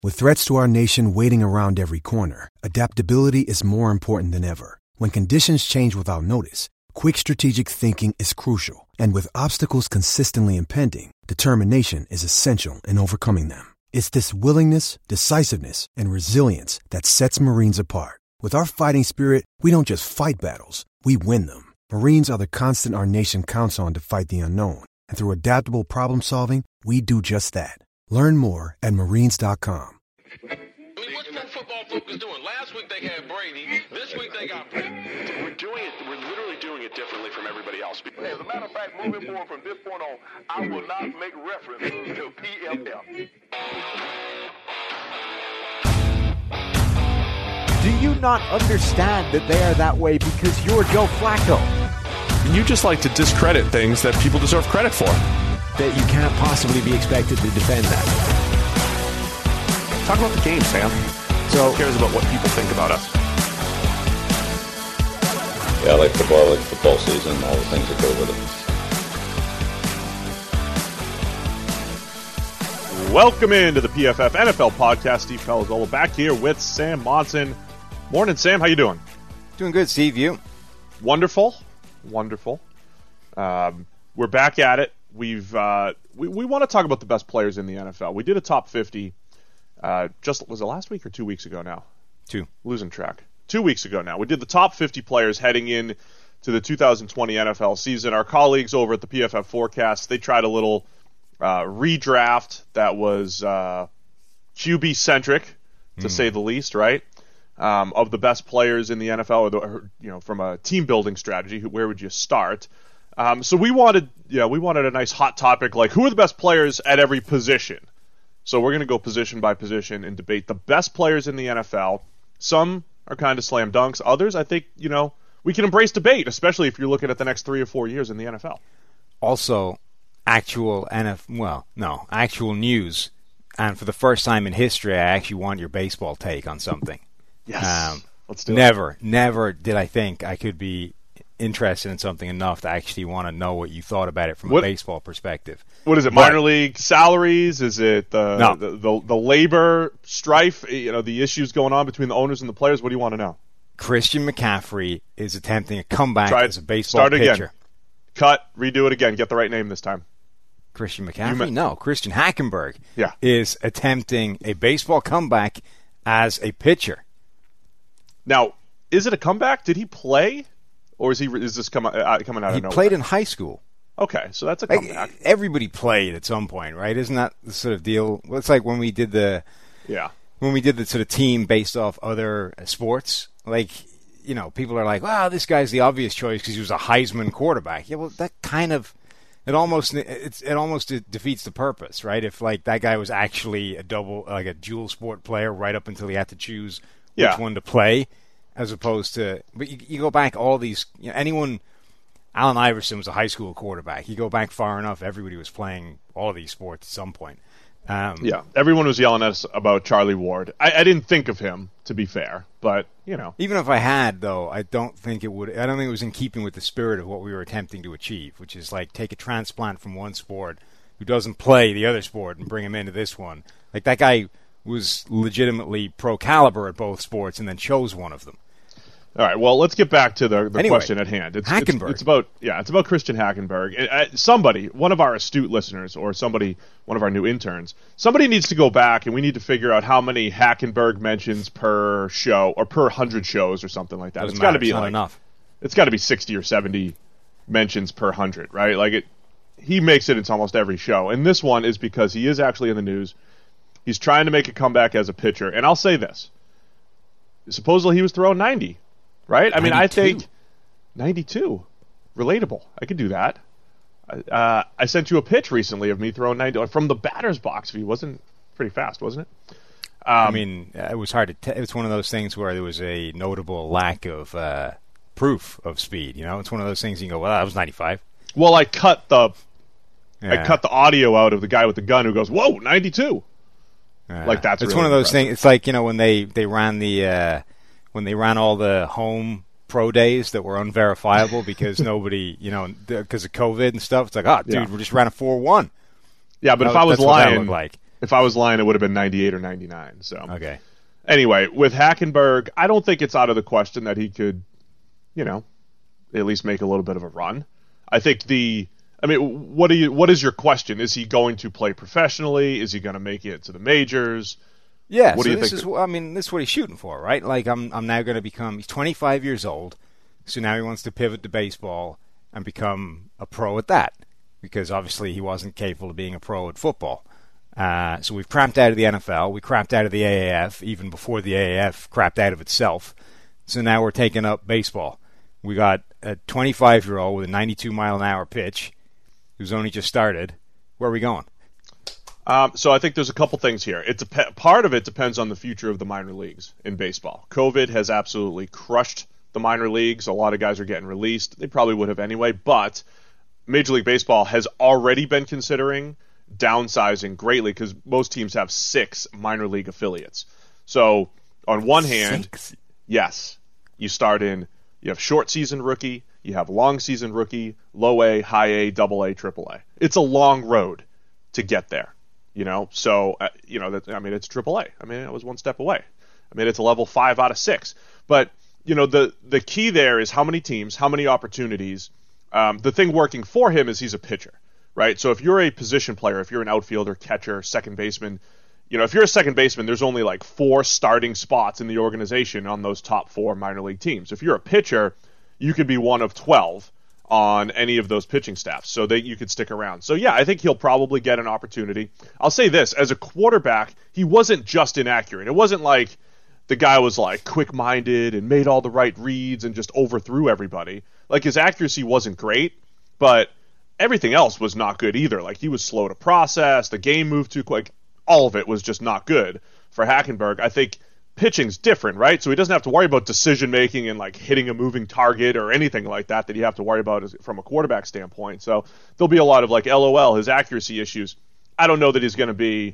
With threats to our nation waiting around every corner, adaptability is more important than ever. When conditions change without notice, quick strategic thinking is crucial. And with obstacles consistently impending, determination is essential in overcoming them. It's this willingness, decisiveness, and resilience that sets Marines apart. With our fighting spirit, we don't just fight battles, we win them. Marines are the constant our nation counts on to fight the unknown. And through adaptable problem solving, we do just that. Learn more at marines.com. I mean, what's Pro Football Focus doing? Last week they had Brady. This week they got Brady. We're literally doing it differently from everybody else. As a matter of fact, moving forward from this point on, I will not make reference to PFF. Do you not understand that they are that way because you're Joe Flacco? You just like to discredit things that people deserve credit for. That you can't possibly be expected to defend that. Talk about the game, Sam. So who cares about what people think about us? Yeah, I like football season, all the things that go with it. Welcome into the PFF NFL podcast. Steve Palazzolo back here with Sam Monson. Morning, Sam. How you doing? Doing good, Steve. You? Wonderful. We're back at it. We want to talk about the best players in the NFL. We did a top 50. Was it last week or 2 weeks ago now? Losing track. 2 weeks ago now. We did the top 50 players heading in to the 2020 NFL season. Our colleagues over at the PFF Forecast, they tried a little redraft that was QB centric, to say the least, right? Of the best players in the NFL, or from a team building strategy, where would you start? So we wanted a nice hot topic like who are the best players at every position. So we're going to go position by position and debate the best players in the NFL. Some are kind of slam dunks. Others, I think, we can embrace debate, especially if you're looking at the next 3 or 4 years in the NFL. Also, actual news. And for the first time in history, I actually want your baseball take on something. Yes. Let's do it. Never did I think I could be interested in something enough to actually want to know what you thought about it from a baseball perspective. What is it? Minor league salaries? Is it the labor strife? The issues going on between the owners and the players. What do you want to know? Christian McCaffrey is attempting a comeback as a baseball pitcher. Again. Cut. Redo it again. Get the right name this time. Christian McCaffrey? No, Christian Hackenberg Yeah. is attempting a baseball comeback as a pitcher. Now, is it a comeback? Did he play? Or is this coming out of nowhere? He played in high school. Okay, so that's a comeback. Everybody played at some point, right? Isn't that the sort of deal? Well, it's like when we did the sort of team based off other sports. Like, people are like, "Wow, this guy's the obvious choice because he was a Heisman quarterback." Yeah, well, that kind of it almost defeats the purpose, right? If like that guy was actually a dual sport player right up until he had to choose which one to play. As opposed to, but you go back all these, Allen Iverson was a high school quarterback. You go back far enough, everybody was playing all of these sports at some point. Everyone was yelling at us about Charlie Ward. I didn't think of him, to be fair, but, Even if I had, though, I don't think it was in keeping with the spirit of what we were attempting to achieve, which is like take a transplant from one sport who doesn't play the other sport and bring him into this one. Like that guy was legitimately pro caliber at both sports and then chose one of them. All right, well, let's get back to the question at hand. Hackenberg. It's about Christian Hackenberg. Somebody, one of our astute listeners or one of our new interns, somebody needs to go back and we need to figure out how many Hackenberg mentions per show or per 100 shows or something like that. It's got to be enough. It's got to be 60 or 70 mentions per 100, right? Like he makes it into almost every show. And this one is because he is actually in the news. He's trying to make a comeback as a pitcher. And I'll say this. Supposedly he was throwing 90. Right? 92. I think 92. Relatable. I could do that. I sent you a pitch recently of me throwing 90 from the batter's box view. Wasn't pretty fast, wasn't it? It was hard to. It was one of those things where there was a notable lack of proof of speed. It's one of those things you can go, well, that was 95. Well, I cut the audio out of the guy with the gun who goes, whoa, 92. Like that's. It's really one of those impressive. things. It's like when they ran when they ran all the home pro days that were unverifiable because nobody, because of COVID and stuff. It's like, dude, we just ran a 4-1. Yeah, but if I was lying, If I was lying, it would have been 98 or 99. So okay. Anyway, with Hackenberg, I don't think it's out of the question that he could, at least make a little bit of a run. I think what is your question? Is he going to play professionally? Is he going to make it to the majors? Yeah, what do you think? This is what he's shooting for, right? Like I'm now going to he's 25 years old, so now he wants to pivot to baseball and become a pro at that, because obviously he wasn't capable of being a pro at football. So we've crapped out of the NFL, we crapped out of the AAF, even before the AAF crapped out of itself. So now we're taking up baseball. We got a 25-year-old with a 92-mile-an-hour pitch who's only just started. Where are we going? So I think there's a couple things here. Part of it depends on the future of the minor leagues in baseball. COVID has absolutely crushed the minor leagues. A lot of guys are getting released. They probably would have anyway, but Major League Baseball has already been considering downsizing greatly because most teams have 6 minor league affiliates. So on one hand, 6? Yes, you have short season rookie, you have long season rookie, low A, high A, double A, triple A. It's a long road to get there. So it's triple A. It was one step away. It's a level 5 out of 6. But the key there is how many teams, how many opportunities. The thing working for him is he's a pitcher, right? So if you're a position player, if you're an outfielder, catcher, second baseman, if you're a second baseman, there's only like 4 starting spots in the organization on those top 4 minor league teams. If you're a pitcher, you could be one of 12 on any of those pitching staffs, so that you could stick around. So yeah, I think he'll probably get an opportunity. I'll say this, as a quarterback, he wasn't just inaccurate. It wasn't like the guy was like quick-minded and made all the right reads and just overthrew everybody. Like his accuracy wasn't great, but everything else was not good either. Like he was slow to process, the game moved too quick. All of it was just not good for Hackenberg. I think pitching's different, right? So he doesn't have to worry about decision-making and like hitting a moving target or anything like that you have to worry about from a quarterback standpoint. So there'll be a lot of like, LOL, his accuracy issues. I don't know that he's going to be,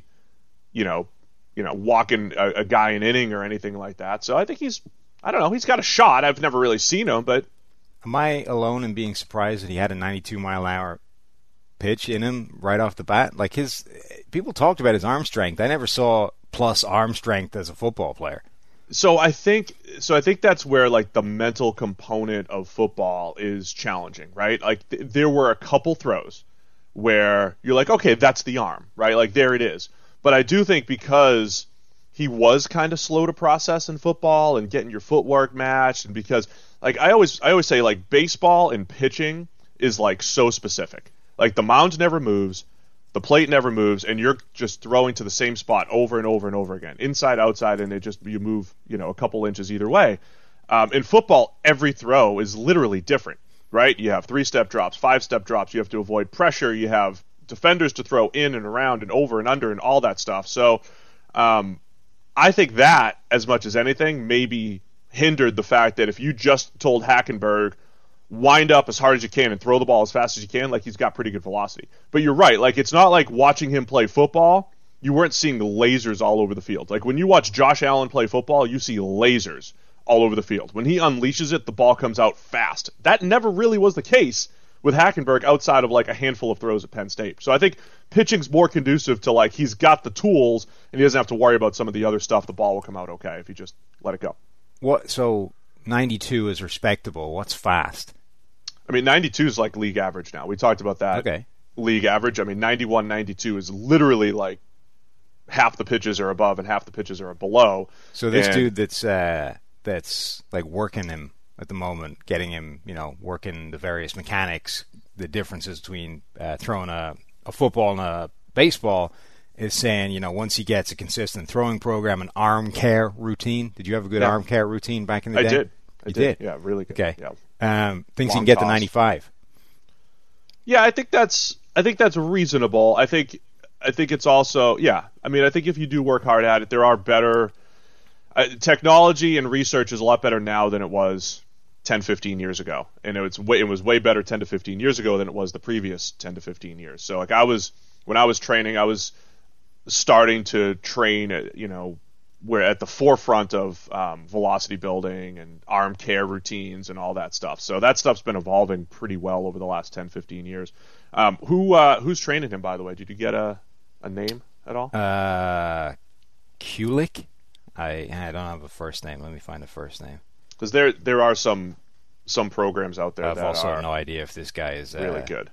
walking a guy an inning or anything like that. So I think he's got a shot. I've never really seen him, but. Am I alone in being surprised that he had a 92-mile-an-hour pitch in him right off the bat? Like people talked about his arm strength. I never saw plus arm strength as a football player. So I think that's where like the mental component of football is challenging, right? Like there were a couple throws where you're like, okay, that's the arm, right? Like there it is. But I do think because he was kind of slow to process in football and getting your footwork matched, and because like I always say like baseball and pitching is like so specific. Like the mound never moves, the plate never moves, and you're just throwing to the same spot over and over and over again, inside, outside, and you move, a couple inches either way. In football, every throw is literally different, right? You have 3-step drops, 5-step drops. You have to avoid pressure. You have defenders to throw in and around and over and under and all that stuff. So I think that, as much as anything, maybe hindered the fact that if you just told Hackenberg, wind up as hard as you can and throw the ball as fast as you can, like he's got pretty good velocity. But you're right, like it's not like watching him play football, you weren't seeing lasers all over the field. Like when you watch Josh Allen play football, you see lasers all over the field. When he unleashes it, the ball comes out fast. That never really was the case with Hackenberg outside of like a handful of throws at Penn State. So I think pitching's more conducive to like he's got the tools and he doesn't have to worry about some of the other stuff. The ball will come out okay if you just let it go. So 92 is respectable. What's fast? 92 is like league average now. We talked about that. Okay. League average. 91, 92 is literally like half the pitches are above and half the pitches are below. So this dude that's like working him at the moment, getting him, working the various mechanics, the differences between throwing a football and a baseball, is saying, once he gets a consistent throwing program, an arm care routine. Did you have a good arm care routine back in the day? I did. You did? Yeah, really good. Okay. Yeah. Thinks he can get to 95. Yeah, I think that's reasonable. I think it's also, I think if you do work hard at it, there are better technology and research is a lot better now than it was 10, 15 years ago. And it was way better 10 to 15 years ago than it was the previous 10 to 15 years. So like when I was training, I was starting to train we're at the forefront of velocity building and arm care routines and all that stuff. So that stuff's been evolving pretty well over the last 10, 15 years. Who's training him, by the way? Did you get a name? at all? Kulik? I don't have a first name. Let me find a first name. Because there are some programs out there I've that also are no idea if this guy is really good.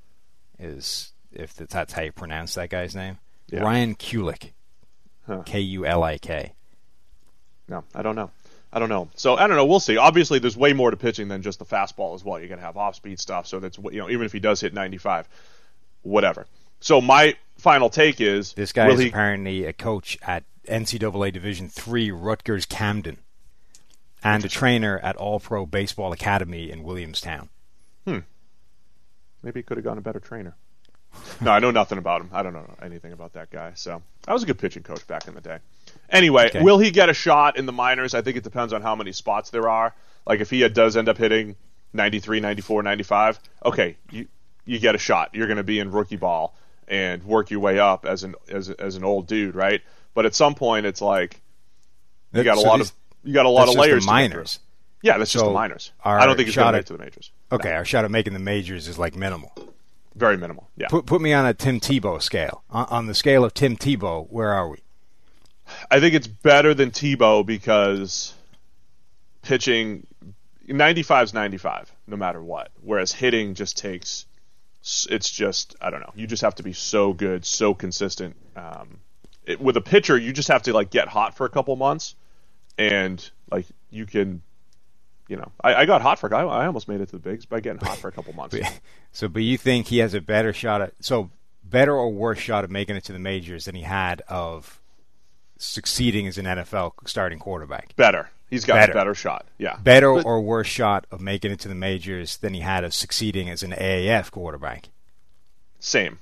If that's how you pronounce that guy's name. Yeah. Ryan Kulik. Kulik. No, I don't know. So I don't know. We'll see. Obviously, there's way more to pitching than just the fastball as well. You're gonna have off-speed stuff. So that's even if he does hit 95, whatever. So my final take is this guy is apparently a coach at NCAA Division III Rutgers Camden, and a trainer at All Pro Baseball Academy in Williamstown. Maybe he could have gone a better trainer. No, I know nothing about him. I don't know anything about that guy. So I was a good pitching coach back in the day. Anyway, Will he get a shot in the minors? I think it depends on how many spots there are. Like if he does end up hitting 93, 94, 95, okay, you get a shot. You're going to be in rookie ball and work your way up as an old dude, right? But at some point, it's like you got a lot of layers. The minors. Yeah, that's just the minors. I don't think he's going to make it to the majors. Okay, our shot at making the majors is like minimal. Very minimal. Yeah. Put me on a Tim Tebow scale. On the scale of Tim Tebow, where are we? I think it's better than Tebow because pitching 95 is 95 no matter what, whereas hitting just takes. It's just I don't know. You just have to be so good, so consistent. With a pitcher, you just have to like get hot for a couple months, and like you can. I got hot for a guy. I almost made it to the bigs by getting hot for a couple months. But you think he has a better better or worse shot of making it to the majors than he had of succeeding as an NFL starting quarterback? Better. He's got a better shot. Yeah. Better or worse shot of making it to the majors than he had of succeeding as an AAF quarterback? Same.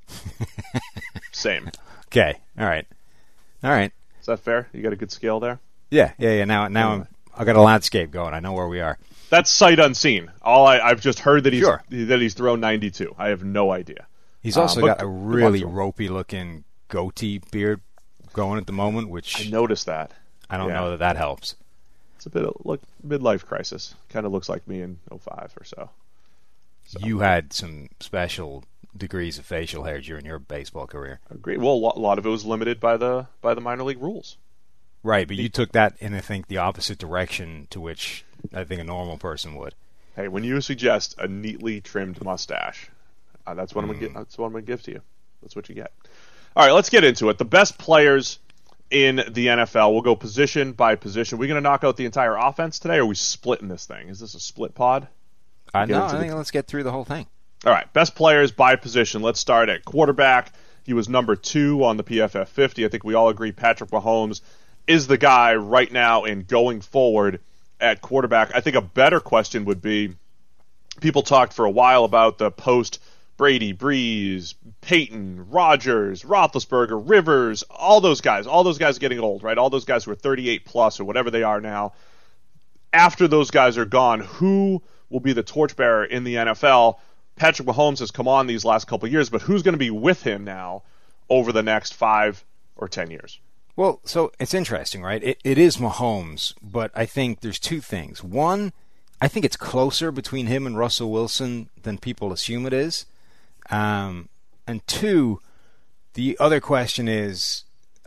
Same. Okay. All right. Is that fair? You got a good scale there? Yeah. Now I've got a landscape going. I know where we are. That's sight unseen. I've just heard that he's thrown 92. I have no idea. He's also got a really ropey-looking goatee beard going at the moment, which I noticed that. I don't know that helps. It's a bit of midlife crisis. Kind of looks like me in 05 or so. You had some special degrees of facial hair during your baseball career. Agreed. Well, a lot of it was limited by the minor league rules. Right, but you took that in, I think, the opposite direction to which I think a normal person would. Hey, when you suggest a neatly trimmed mustache, that's what I'm gonna give to you. That's what you get. All right, let's get into it. The best players in the NFL. We'll go position by position. We're gonna knock out the entire offense today, or are we splitting this thing? Is this a split pod? No, I think let's get through the whole thing. All right, best players by position. Let's start at quarterback. He was number 2 on the PFF 50. I think we all agree Patrick Mahomes is the guy right now and going forward at quarterback. I think a better question would be, people talked for a while about the post-Brady, Breeze, Peyton, Rodgers, Roethlisberger, Rivers, all those guys getting old, right? All those guys who are 38 plus or whatever they are now. After those guys are gone, who will be the torchbearer in the NFL? Patrick Mahomes has come on these last couple of years, but who's going to be with him now over the next 5 or 10 years? Well, so it's interesting, right? It is Mahomes, but I think there's two things. One, I think it's closer between him and Russell Wilson than people assume it is. And two, the other question is,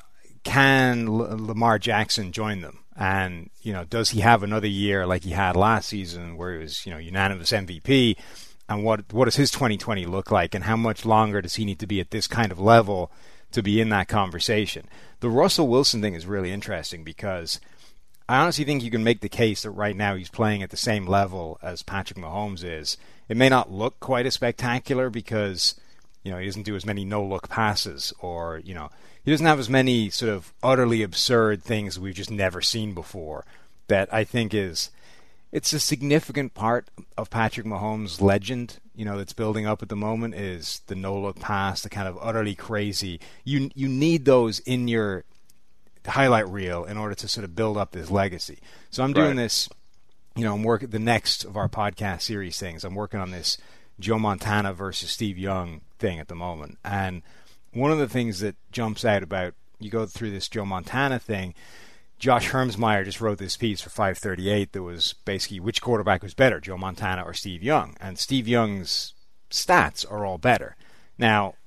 can Lamar Jackson join them? And, does he have another year like he had last season where he was, unanimous MVP? And what does his 2020 look like? And how much longer does he need to be at this kind of level to be in that conversation? The Russell Wilson thing is really interesting because I honestly think you can make the case that right now he's playing at the same level as Patrick Mahomes is. It may not look quite as spectacular because, he doesn't do as many no-look passes or, he doesn't have as many sort of utterly absurd things we've just never seen before that I think it's a significant part of Patrick Mahomes' legend, that's building up at the moment is the no-look pass, the kind of utterly crazy. You need those in your highlight reel in order to sort of build up this legacy. So I'm doing this, I'm working the next of our podcast series things. I'm working on this Joe Montana versus Steve Young thing at the moment. And one of the things that jumps out about, you go through this Joe Montana thing, Josh Hermsmeyer just wrote this piece for 538 that was basically which quarterback was better, Joe Montana or Steve Young. And Steve Young's stats are all better. Now,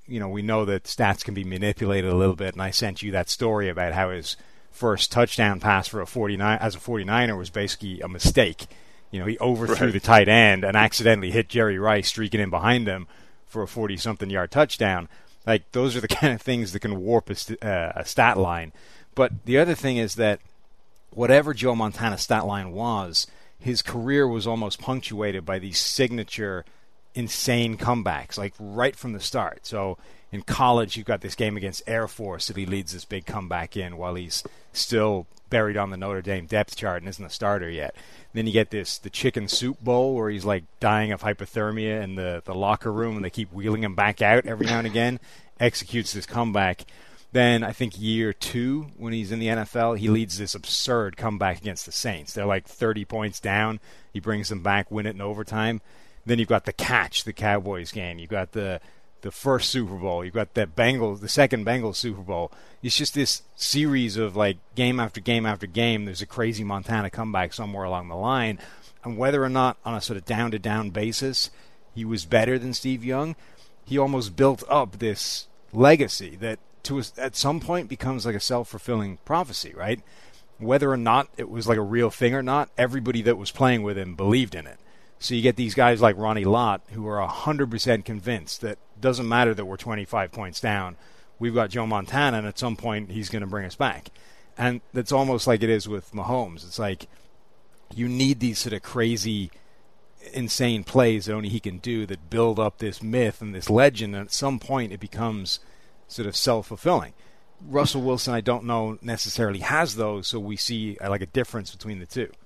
we know that stats can be manipulated a little bit, and I sent you that story about how his first touchdown pass for a 49er was basically a mistake. He overthrew the tight end and accidentally hit Jerry Rice streaking in behind him for a 40-something yard touchdown. Like, those are the kind of things that can warp a stat line. But the other thing is that whatever Joe Montana's stat line was, his career was almost punctuated by these signature insane comebacks, like right from the start. So in college, you've got this game against Air Force that he leads this big comeback in while he's still buried on the Notre Dame depth chart and isn't a starter yet. Then you get the chicken soup bowl where he's like dying of hypothermia in the locker room and they keep wheeling him back out every now and again, executes this comeback. Then I think year 2, when he's in the NFL, he leads this absurd comeback against the Saints. They're like 30 points down. He brings them back, win it in overtime. Then you've got the catch, the Cowboys game. You've got the first Super Bowl. You've got the second Bengals Super Bowl. It's just this series of like game after game after game. There's a crazy Montana comeback somewhere along the line. And whether or not on a sort of down-to-down basis he was better than Steve Young, he almost built up this legacy that at some point becomes like a self-fulfilling prophecy, right? Whether or not it was like a real thing or not, everybody that was playing with him believed in it. So you get these guys like Ronnie Lott who are 100% convinced that it doesn't matter that we're 25 points down. We've got Joe Montana, and at some point he's going to bring us back. And that's almost like it is with Mahomes. It's like you need these sort of crazy, insane plays that only he can do that build up this myth and this legend, and at some point it becomes sort of self-fulfilling. Russell Wilson, I don't know necessarily has those, so we see like a difference between the two.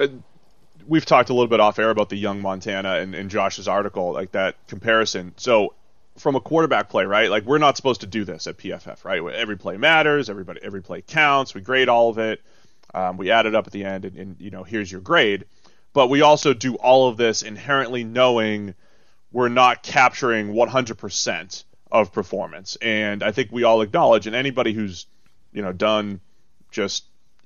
We've talked a little bit off air about the young Montana and Josh's article, like that comparison. So from a quarterback play, right? Like, we're not supposed to do this at PFF, right? Every play matters. Every play counts. We grade all of it. We add it up at the end, and here's your grade. But we also do all of this inherently knowing we're not capturing 100% of performance. And I think we all acknowledge, and anybody who's done just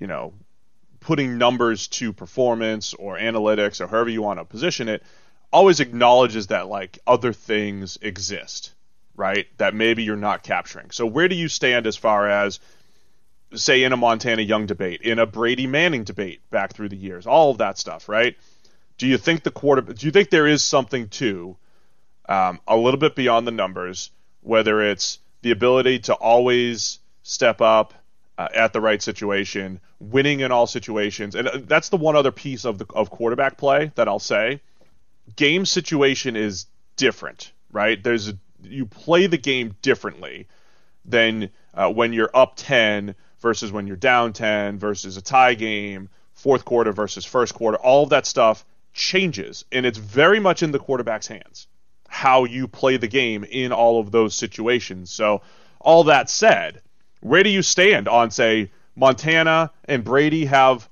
putting numbers to performance or analytics or however you want to position it, always acknowledges that like other things exist, right? That maybe you're not capturing. So where do you stand as far as, say, in a Montana Young debate, in a Brady Manning debate back through the years, all of that stuff, right? Do you think there is something to a little bit beyond the numbers, whether it's the ability to always step up at the right situation, winning in all situations? And that's the one other piece of quarterback play that I'll say. Game situation is different, right? You play the game differently than when you're up 10 versus when you're down 10 versus a tie game, fourth quarter versus first quarter. All of that stuff changes, and it's very much in the quarterback's hands how you play the game in all of those situations. So all that said, where do you stand on, say, Montana and Brady have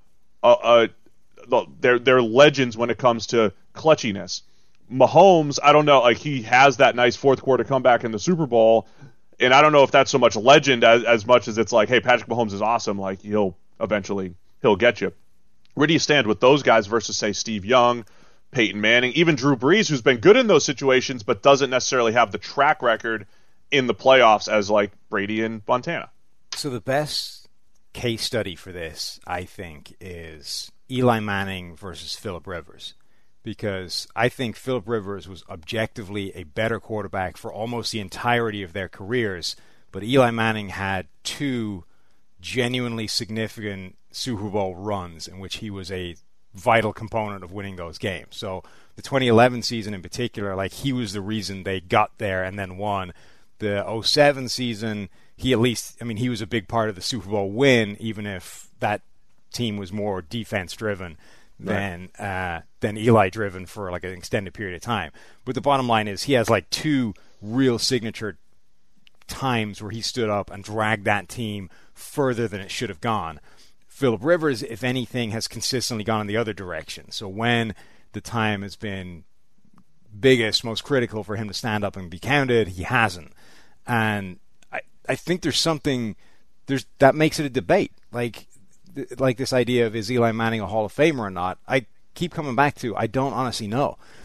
they're legends when it comes to clutchiness. Mahomes, I don't know, like he has that nice fourth quarter comeback in the Super Bowl, and I don't know if that's so much legend as much as it's like, hey, Patrick Mahomes is awesome, like he'll get you. Where do you stand with those guys versus, say, Steve Young, Peyton Manning, even Drew Brees, who's been good in those situations but doesn't necessarily have the track record in the playoffs as like Brady and Montana? So the best case study for this, I think, is Eli Manning versus Phillip Rivers, because I think Phillip Rivers was objectively a better quarterback for almost the entirety of their careers, but Eli Manning had 2 genuinely significant Super Bowl runs in which he was a vital component of winning those games. So the 2011 season in particular, like he was the reason they got there and then won. The 2007 season, he was a big part of the Super Bowl win, even if that team was more defense-driven than Eli-driven for like an extended period of time. But the bottom line is he has like 2 real signature times where he stood up and dragged that team further than it should have gone. Phillip Rivers, if anything, has consistently gone in the other direction. So when the time has been biggest, most critical for him to stand up and be counted, he hasn't. And I think there's something that makes it a debate. Like this idea of, is Eli Manning a Hall of Famer or not? I keep coming back to, I don't honestly know.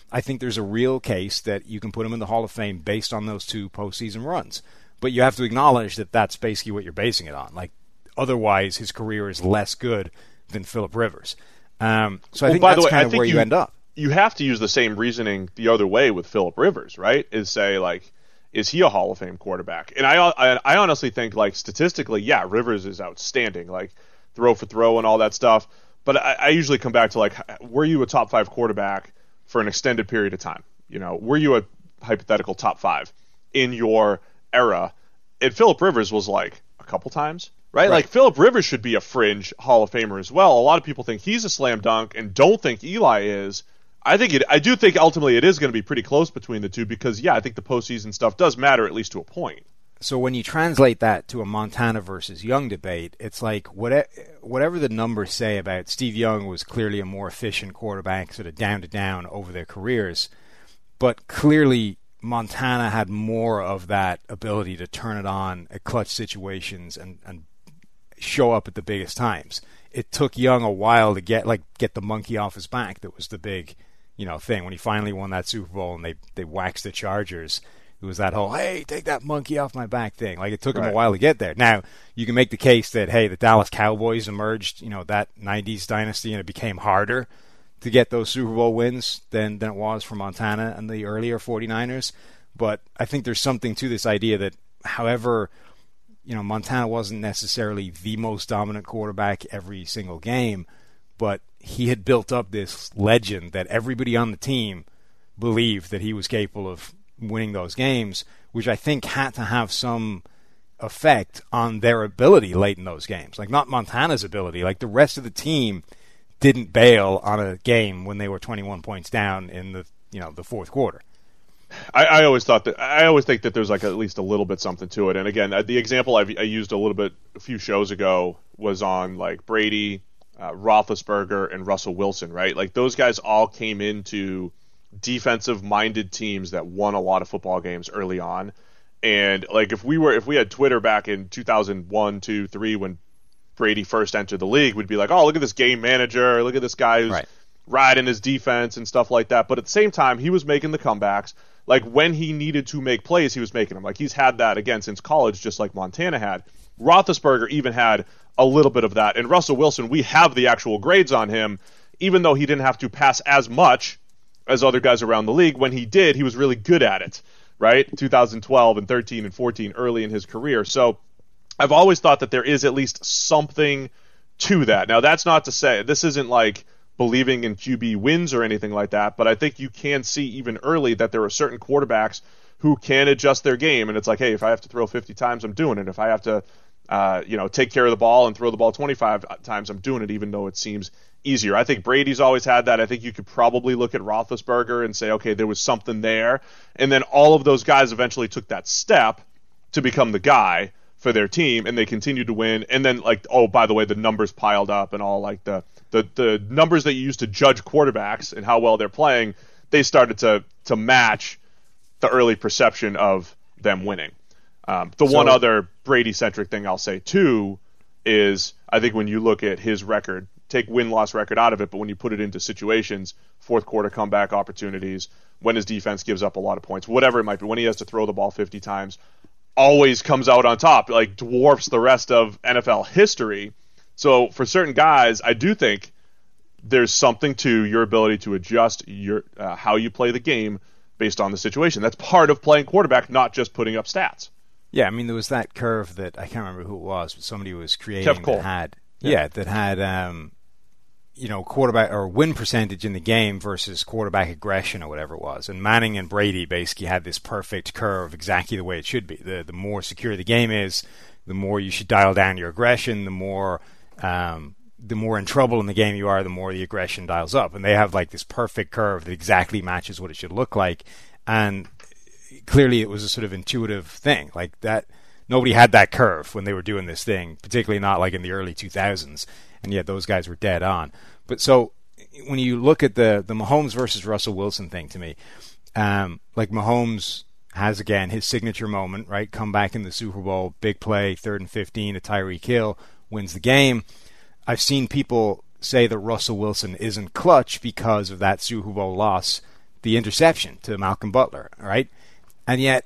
I think there's a real case that you can put him in the Hall of Fame based on those 2 postseason runs. But you have to acknowledge that that's basically what you're basing it on. Like, otherwise, his career is less good than Phillip Rivers. So I think that's kind of where you end up. You have to use the same reasoning the other way with Phillip Rivers, right? Is say, like, is he a Hall of Fame quarterback? And I honestly think, like, statistically, yeah, Rivers is outstanding, like, throw for throw and all that stuff. But I usually come back to, like, were you a top 5 quarterback for an extended period of time? You know, were you a hypothetical top 5 in your era? And Phillip Rivers was, like, a couple times, right? Like, Phillip Rivers should be a fringe Hall of Famer as well. A lot of people think he's a slam dunk and don't think Eli is. I do think ultimately it is going to be pretty close between the two because, yeah, I think the postseason stuff does matter, at least to a point. So when you translate that to a Montana versus Young debate, it's like whatever the numbers say about Steve Young was clearly a more efficient quarterback, sort of down to down over their careers, but clearly Montana had more of that ability to turn it on at clutch situations and show up at the biggest times. It took Young a while to get the monkey off his back. That was the big, thing when he finally won that Super Bowl and they waxed the Chargers. It was that whole, hey, take that monkey off my back thing. Like, it took him a while to get there. Now, you can make the case that, hey, the Dallas Cowboys emerged, that 90s dynasty, and it became harder to get those Super Bowl wins than it was for Montana and the earlier 49ers. But I think there's something to this idea that, however, Montana wasn't necessarily the most dominant quarterback every single game, but he had built up this legend that everybody on the team believed that he was capable of winning those games, which I think had to have some effect on their ability late in those games. Like, not Montana's ability. Like, the rest of the team didn't bail on a game when they were 21 points down in the fourth quarter. I always think that there's like at least a little bit something to it. And again, the example I used a few shows ago was on like Brady, Roethlisberger, and Russell Wilson, right? Like, those guys all came into defensive-minded teams that won a lot of football games early on. And like, if we had Twitter back in 2001, 2, 3, when Brady first entered the league, we'd be like, oh, look at this game manager, look at this guy who's riding his defense and stuff like that. But at the same time, he was making the comebacks. Like, when he needed to make plays, he was making them. Like, he's had that again since college, just like Montana had. Roethlisberger even had a little bit of that. And Russell Wilson, we have the actual grades on him, even though he didn't have to pass as much as other guys around the league. When he did, he was really good at it, right? 2012 and 13 and 14 early in his career. So I've always thought that there is at least something to that. Now, that's not to say, this isn't like believing in QB wins or anything like that, but I think you can see even early that there are certain quarterbacks who can adjust their game, and it's like, hey, if I have to throw 50 times, I'm doing it. If I have to take care of the ball and throw the ball 25 times, I'm doing it, even though it seems easier. I think Brady's always had that. I think you could probably look at Roethlisberger and say, okay, there was something there. And then all of those guys eventually took that step to become the guy for their team, and they continued to win. And then, like, oh, by the way, the numbers piled up and all, like, the numbers that you use to judge quarterbacks and how well they're playing, they started to match the early perception of them winning. One other Brady-centric thing I'll say, too, is I think when you look at his record, take win-loss record out of it, but when you put it into situations, fourth quarter comeback opportunities, when his defense gives up a lot of points, whatever it might be, when he has to throw the ball 50 times, always comes out on top, like dwarfs the rest of NFL history. So for certain guys, I do think there's something to your ability to adjust your how you play the game based on the situation. That's part of playing quarterback, not just putting up stats. Yeah, I mean, there was that curve that I can't remember who it was, but somebody was creating Kev Cole. that had quarterback or win percentage in the game versus quarterback aggression or whatever it was. And Manning and Brady basically had this perfect curve exactly the way it should be. The more secure the game is, the more you should dial down your aggression, the more in trouble in the game you are, the more the aggression dials up. And they have like this perfect curve that exactly matches what it should look like. And clearly it was a sort of intuitive thing like that. Nobody had that curve when they were doing this thing, particularly not like in the early 2000s. And yet those guys were dead on. But so when you look at the Mahomes versus Russell Wilson thing, to me, like Mahomes has, again, his signature moment, right? Come back in the Super Bowl, big play, 3rd and 15 to Tyreek Hill, wins the game. I've seen people say that Russell Wilson isn't clutch because of that Super Bowl loss the interception to Malcolm Butler, right? And yet,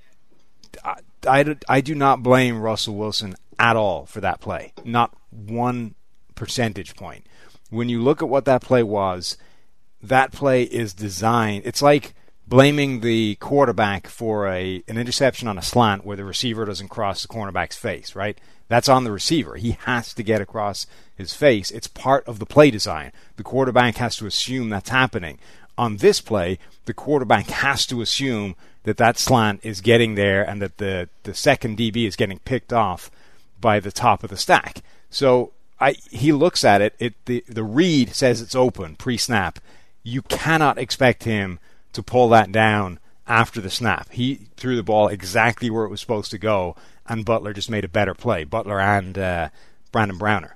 I do not blame Russell Wilson at all for that play. Not 1 percentage point. When you look at what that play was, that play is designed. It's like blaming the quarterback for an interception on a slant where the receiver doesn't cross the cornerback's face, right? That's on the receiver. He has to get across his face. It's part of the play design. The quarterback has to assume that's happening. On this play, the quarterback has to assume that slant is getting there and that the second DB is getting picked off by the top of the stack. So he looks at it. The read says it's open pre-snap. You cannot expect him to pull that down after the snap. He threw the ball exactly where it was supposed to go, and Butler just made a better play. Butler and Brandon Browner.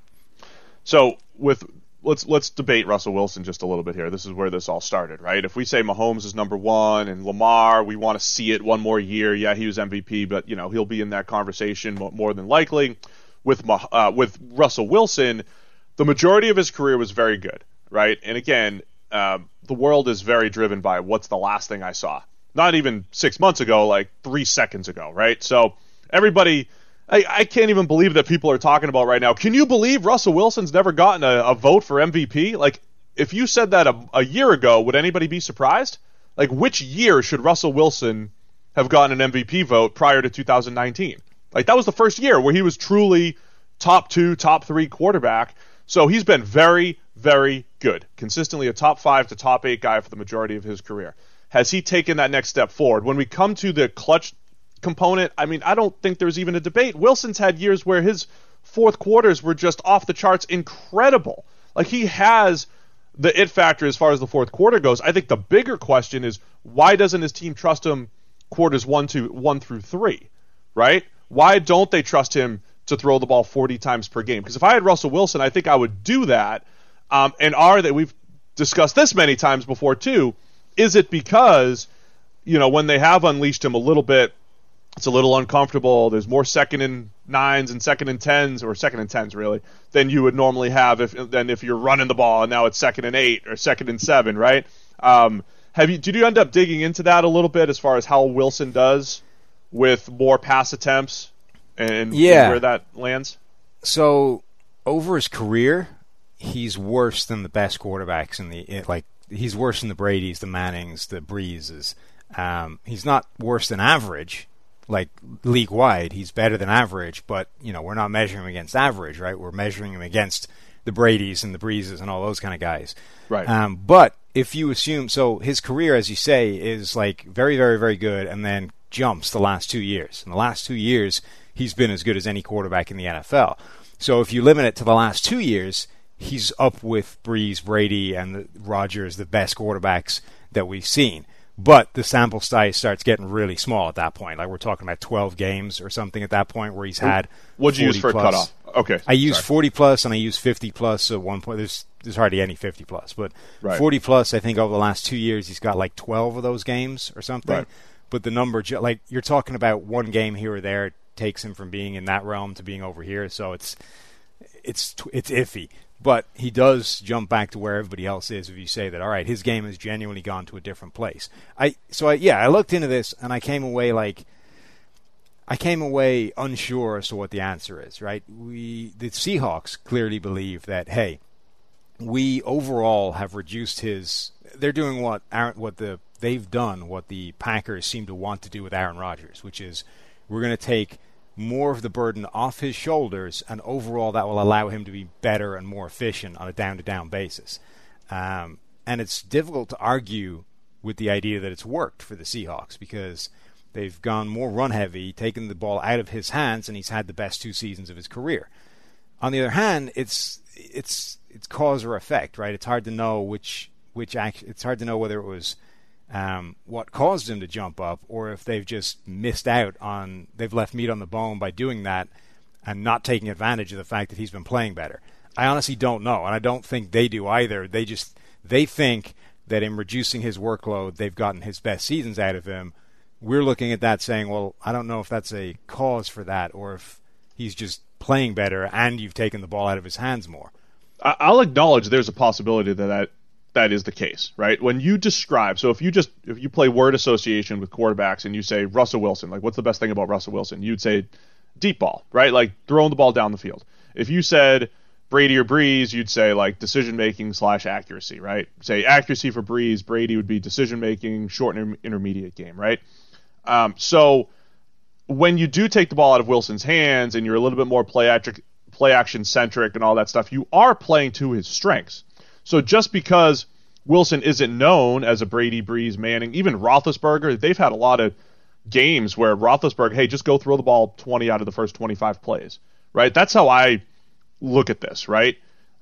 So let's debate Russell Wilson just a little bit here. This is where this all started, right? If we say Mahomes is number one and Lamar, we want to see it one more year. Yeah, he was MVP, but he'll be in that conversation more than likely. With Russell Wilson, the majority of his career was very good, right? And again, the world is very driven by what's the last thing I saw. Not even 6 months ago, like 3 seconds ago, right? So everybody, I can't even believe that people are talking about right now. Can you believe Russell Wilson's never gotten a vote for MVP? Like, if you said that a year ago, would anybody be surprised? Like, which year should Russell Wilson have gotten an MVP vote prior to 2019? Like, that was the first year where he was truly top 2, top 3 quarterback. So he's been very, very good. Consistently a top 5 to top 8 guy for the majority of his career. Has he taken that next step forward? When we come to the clutch component, I mean, I don't think there's even a debate. Wilson's had years where his fourth quarters were just off the charts incredible. Like, he has the it factor as far as the fourth quarter goes. I think the bigger question is, why doesn't his team trust him quarters 1 through 3, right? Why don't they trust him to throw the ball 40 times per game? Because if I had Russell Wilson, I think I would do that. That we've discussed this many times before too. Is it because, when they have unleashed him a little bit, it's a little uncomfortable. There's more 2nd and 9s and 2nd and 10s, or 2nd and 10s really, than you would normally have if you're running the ball and now it's 2nd and 8 or 2nd and 7, right? Did you end up digging into that a little bit as far as how Wilson does with more pass attempts and where that lands? So over his career, he's worse than the best quarterbacks he's worse than the Bradys, the Mannings, the Breezes. He's not worse than average, like league-wide. He's better than average, but, we're not measuring him against average, right? We're measuring him against the Bradys and the Breezes and all those kind of guys. Right. But if you assume, so his career, as you say, is like very, very, very good and then jumps the last 2 years. In the last 2 years, he's been as good as any quarterback in the NFL. So if you limit it to the last 2 years, he's up with Breeze, Brady, and Rodgers, the best quarterbacks that we've seen. But the sample size starts getting really small at that point. Like, we're talking about 12 games or something at that point where he's had. What'd you use for a cutoff? Okay. I use 40 plus and I use 50 plus. So at one point, there's hardly any 50 plus, but right. 40 plus, I think over the last 2 years, he's got like 12 of those games or something. Right. But the number, like, you're talking about one game here or there takes him from being in that realm to being over here. So it's iffy. But he does jump back to where everybody else is if you say that, all right, his game has genuinely gone to a different place. I looked into this and I came away unsure as to what the answer is, right? The Seahawks clearly believe that, hey, we overall have reduced they're doing what they've done what the Packers seem to want to do with Aaron Rodgers, which is we're going to take more of the burden off his shoulders, and overall that will allow him to be better and more efficient on a down-to-down basis. And it's difficult to argue with the idea that it's worked for the Seahawks because they've gone more run-heavy, taken the ball out of his hands, and he's had the best 2 seasons of his career. On the other hand, it's cause or effect, right? It's hard to know it's hard to know whether it was what caused him to jump up, or if they've just missed out they've left meat on the bone by doing that and not taking advantage of the fact that he's been playing better. I honestly don't know, and I don't think they do either. They think that in reducing his workload, they've gotten his best seasons out of him. We're looking at that saying, well, I don't know if that's a cause for that, or if he's just playing better and you've taken the ball out of his hands more. I'll acknowledge there's a possibility that that is the case, right? When you describe, so if you play word association with quarterbacks and you say Russell Wilson, like what's the best thing about Russell Wilson? You'd say deep ball, right? Like throwing the ball down the field. If you said Brady or Breeze, you'd say like decision-making / accuracy, right? Say accuracy for Breeze, Brady would be decision-making, short and intermediate game, right? So when you do take the ball out of Wilson's hands and you're a little bit more play action centric and all that stuff, you are playing to his strengths. So just because Wilson isn't known as a Brady, Breeze, Manning, even Roethlisberger, they've had a lot of games where Roethlisberger, hey, just go throw the ball 20 out of the first 25 plays, right? That's how I look at this, right?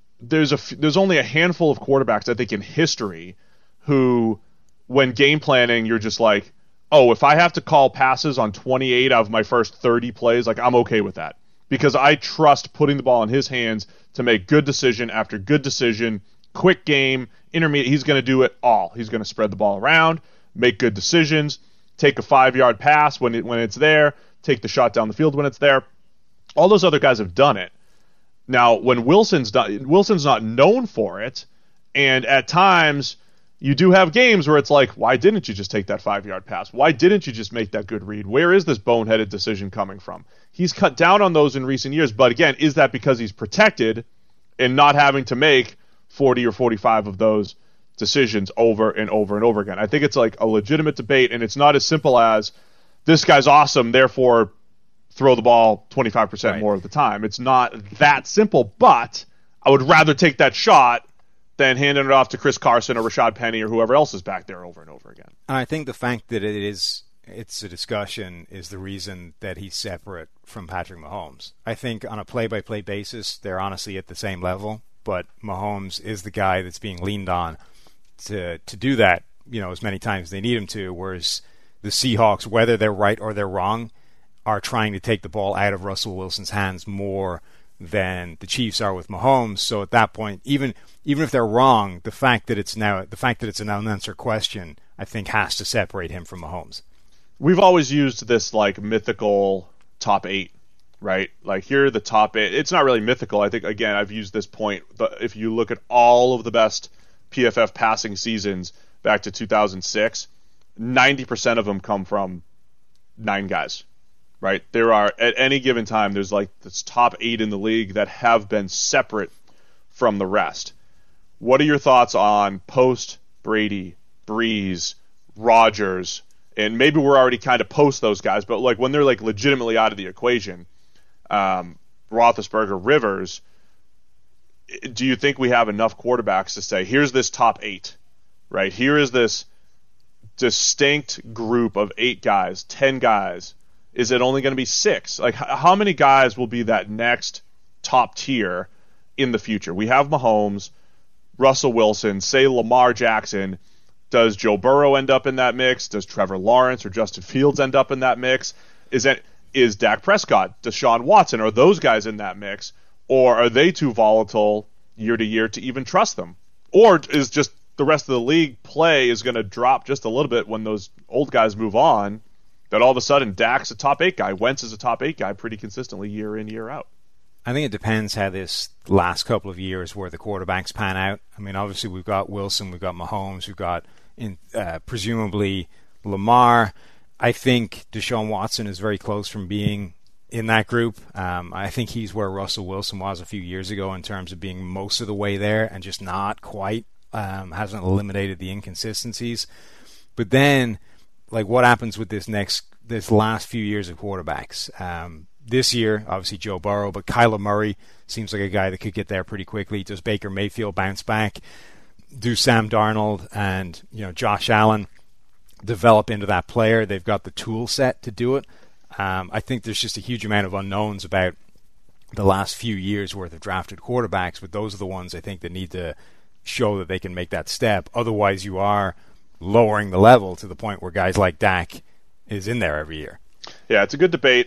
There's only a handful of quarterbacks, I think, in history who, when game planning, you're just like, oh, if I have to call passes on 28 out of my first 30 plays, like I'm okay with that. Because I trust putting the ball in his hands to make good decision after good decision, quick game, intermediate. He's going to do it all. He's going to spread the ball around, make good decisions, take a 5-yard pass when it's there, take the shot down the field when it's there. All those other guys have done it. Now, when Wilson's not known for it, and at times you do have games where it's like, why didn't you just take that 5-yard pass? Why didn't you just make that good read? Where is this boneheaded decision coming from? He's cut down on those in recent years, but again, is that because he's protected and not having to make 40 or 45 of those decisions over and over and over again? I think it's like a legitimate debate, and it's not as simple as this guy's awesome, therefore throw the ball 25% more of the time. It's not that simple, but I would rather take that shot than handing it off to Chris Carson or Rashad Penny or whoever else is back there over and over again. And I think the fact that it's a discussion is the reason that he's separate from Patrick Mahomes. I think on a play-by-play basis, they're honestly at the same level, but Mahomes is the guy that's being leaned on to do that, as many times as they need him to, whereas the Seahawks, whether they're right or they're wrong, are trying to take the ball out of Russell Wilson's hands more than the Chiefs are with Mahomes. So at that point, even if they're wrong, the fact that it's an unanswered question, I think has to separate him from Mahomes. We've always used this like mythical top 8, right? Like here are the top 8. It's not really mythical. I think again I've used this point. But if you look at all of the best PFF passing seasons back to 2006, 90% of them come from 9 guys. Right, there are at any given time. There's like this top 8 in the league that have been separate from the rest. What are your thoughts on post Brady, Breeze, Rodgers, and maybe we're already kind of post those guys, but like when they're like legitimately out of the equation, Roethlisberger, Rivers. Do you think we have enough quarterbacks to say here's this top 8, right? Here is this distinct group of 8 guys, 10 guys. Is it only going to be 6? Like, how many guys will be that next top tier in the future? We have Mahomes, Russell Wilson, say Lamar Jackson. Does Joe Burrow end up in that mix? Does Trevor Lawrence or Justin Fields end up in that mix? Is Dak Prescott, Deshaun Watson, are those guys in that mix? Or are they too volatile year to year to even trust them? Or is just the rest of the league play is going to drop just a little bit when those old guys move on? That all of a sudden Dak's a top 8 guy, Wentz is a top 8 guy pretty consistently year in, year out. I think it depends how this last couple of years where the quarterbacks pan out. I mean, obviously we've got Wilson, we've got Mahomes, we've got presumably Lamar. I think Deshaun Watson is very close from being in that group. I think he's where Russell Wilson was a few years ago in terms of being most of the way there and just not quite, hasn't eliminated the inconsistencies. But then, like, what happens with this last few years of quarterbacks? This year, obviously Joe Burrow, but Kyler Murray seems like a guy that could get there pretty quickly. Does Baker Mayfield bounce back? Do Sam Darnold and Josh Allen develop into that player? They've got the tool set to do it. I think there's just a huge amount of unknowns about the last few years worth of drafted quarterbacks, but those are the ones I think that need to show that they can make that step. Otherwise, you are lowering the level to the point where guys like Dak is in there every year. Yeah, it's a good debate.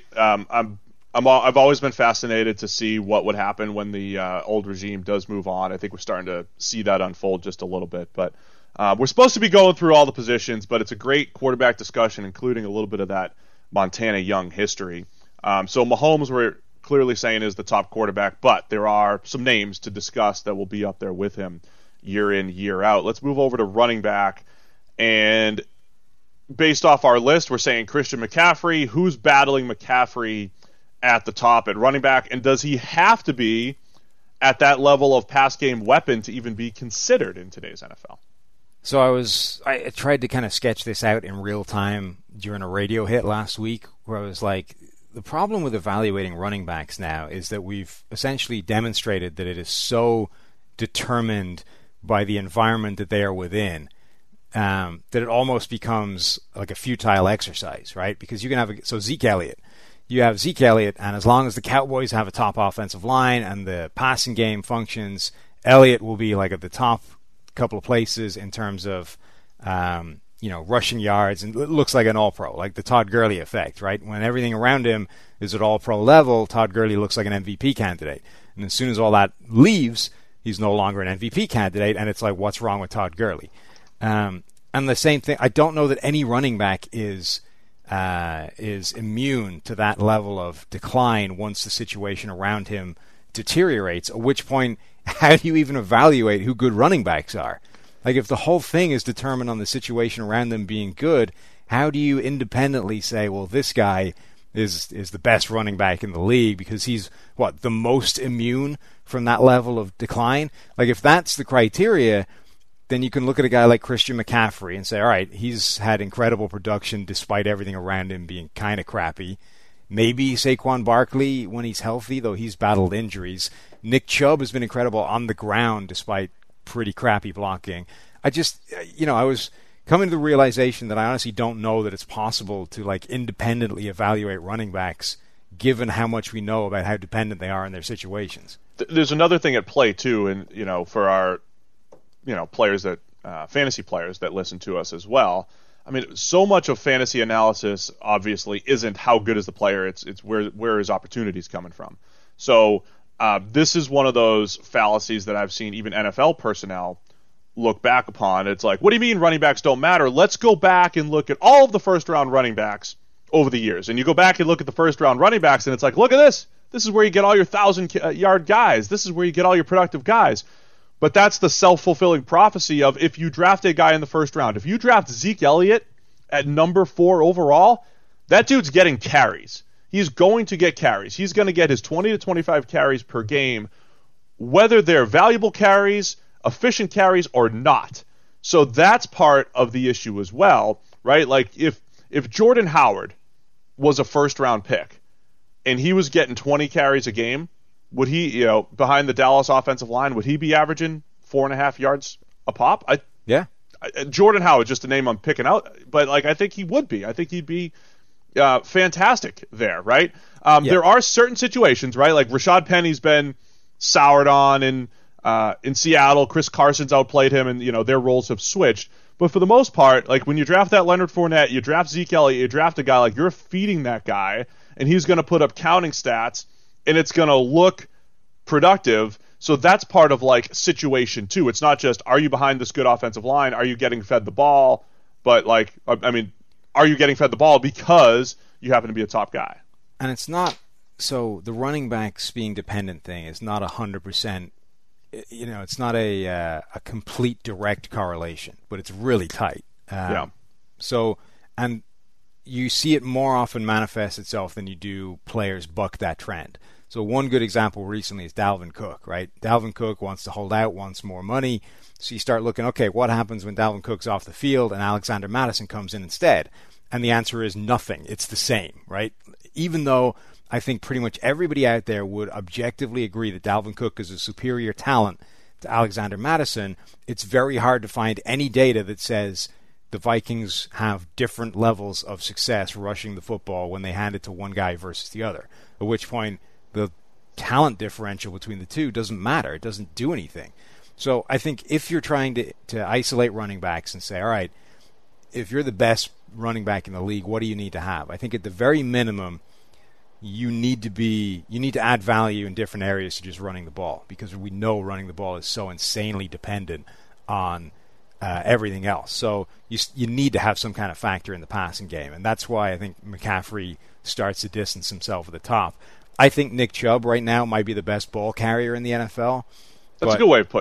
I've always been fascinated to see what would happen when the old regime does move on. I think we're starting to see that unfold just a little bit. But we're supposed to be going through all the positions, but it's a great quarterback discussion, including a little bit of that Montana Young history. So Mahomes, we're clearly saying, is the top quarterback, but there are some names to discuss that will be up there with him year in, year out. Let's move over to running back. And based off our list, we're saying Christian McCaffrey. Who's battling McCaffrey at the top at running back? And does he have to be at that level of pass game weapon to even be considered in today's NFL? So I tried to kind of sketch this out in real time during a radio hit last week, where I was like, the problem with evaluating running backs now is that we've essentially demonstrated that it is so determined by the environment that they are within, that it almost becomes like a futile exercise, right? Because you can have Zeke Elliott. You have Zeke Elliott, and as long as the Cowboys have a top offensive line and the passing game functions, Elliott will be like at the top couple of places in terms of rushing yards, and it looks like an all-pro, like the Todd Gurley effect, right? When everything around him is at all-pro level, Todd Gurley looks like an MVP candidate. And as soon as all that leaves, he's no longer an MVP candidate, and it's like, what's wrong with Todd Gurley? And the same thing, I don't know that any running back is immune to that level of decline once the situation around him deteriorates, at which point, how do you even evaluate who good running backs are? Like, if the whole thing is determined on the situation around them being good, how do you independently say, well, this guy is the best running back in the league because he's, the most immune from that level of decline? Like, if that's the criteria, then you can look at a guy like Christian McCaffrey and say, all right, he's had incredible production despite everything around him being kind of crappy. Maybe Saquon Barkley when he's healthy, though he's battled injuries. Nick Chubb has been incredible on the ground despite pretty crappy blocking. I was coming to the realization that I honestly don't know that it's possible to independently evaluate running backs given how much we know about how dependent they are in their situations. There's another thing at play too, and for our players that fantasy players that listen to us as well. I mean, so much of fantasy analysis obviously isn't how good is the player; it's where his opportunities coming from. So this is one of those fallacies that I've seen even NFL personnel look back upon. It's like, what do you mean running backs don't matter? Let's go back and look at all of the first-round running backs over the years. And you go back and look at the first-round running backs, and it's like, look at this. This is where you get all your 1,000-yard guys. This is where you get all your productive guys. But that's the self-fulfilling prophecy of if you draft a guy in the first round. If you draft Zeke Elliott at number 4 overall, that dude's getting carries. He's going to get carries. He's going to get his 20 to 25 carries per game, whether they're valuable carries, efficient carries, or not. So that's part of the issue as well, right? Like if Jordan Howard was a first-round pick and he was getting 20 carries a game, would he, behind the Dallas offensive line, would he be averaging 4.5 yards a pop? Yeah. Jordan Howard, just a name I'm picking out, but I think he would be. I think he'd be fantastic there, right? There are certain situations, right? Like Rashad Penny's been soured on in Seattle. Chris Carson's outplayed him, and their roles have switched. But for the most part, like when you draft that Leonard Fournette, you draft Zeke Elliott, you draft a guy like you're feeding that guy, and he's going to put up counting stats, and it's going to look productive. So that's part of situation too. It's not just are you behind this good offensive line, are you getting fed the ball, but are you getting fed the ball because you happen to be a top guy? And it's not so the running backs being dependent thing is not 100%. It's not a complete direct correlation, but it's really tight. Yeah. So, and you see it more often manifest itself than you do players buck that trend. So one good example recently is Dalvin Cook, right? Dalvin Cook wants to hold out, wants more money. So you start looking, okay, what happens when Dalvin Cook's off the field and Alexander Mattison comes in instead? And the answer is nothing. It's the same, right? Even though I think pretty much everybody out there would objectively agree that Dalvin Cook is a superior talent to Alexander Mattison, it's very hard to find any data that says the Vikings have different levels of success rushing the football when they hand it to one guy versus the other, at which point the talent differential between the two doesn't matter. It doesn't do anything. So I think if you're trying to isolate running backs and say, all right, if you're the best running back in the league, what do you need to have? I think at the very minimum, you need to add value in different areas to just running the ball, because we know running the ball is so insanely dependent on everything else. So you need to have some kind of factor in the passing game, and that's why I think McCaffrey starts to distance himself at the top. I think Nick Chubb right now might be the best ball carrier in the NFL. That's a good way of putting it.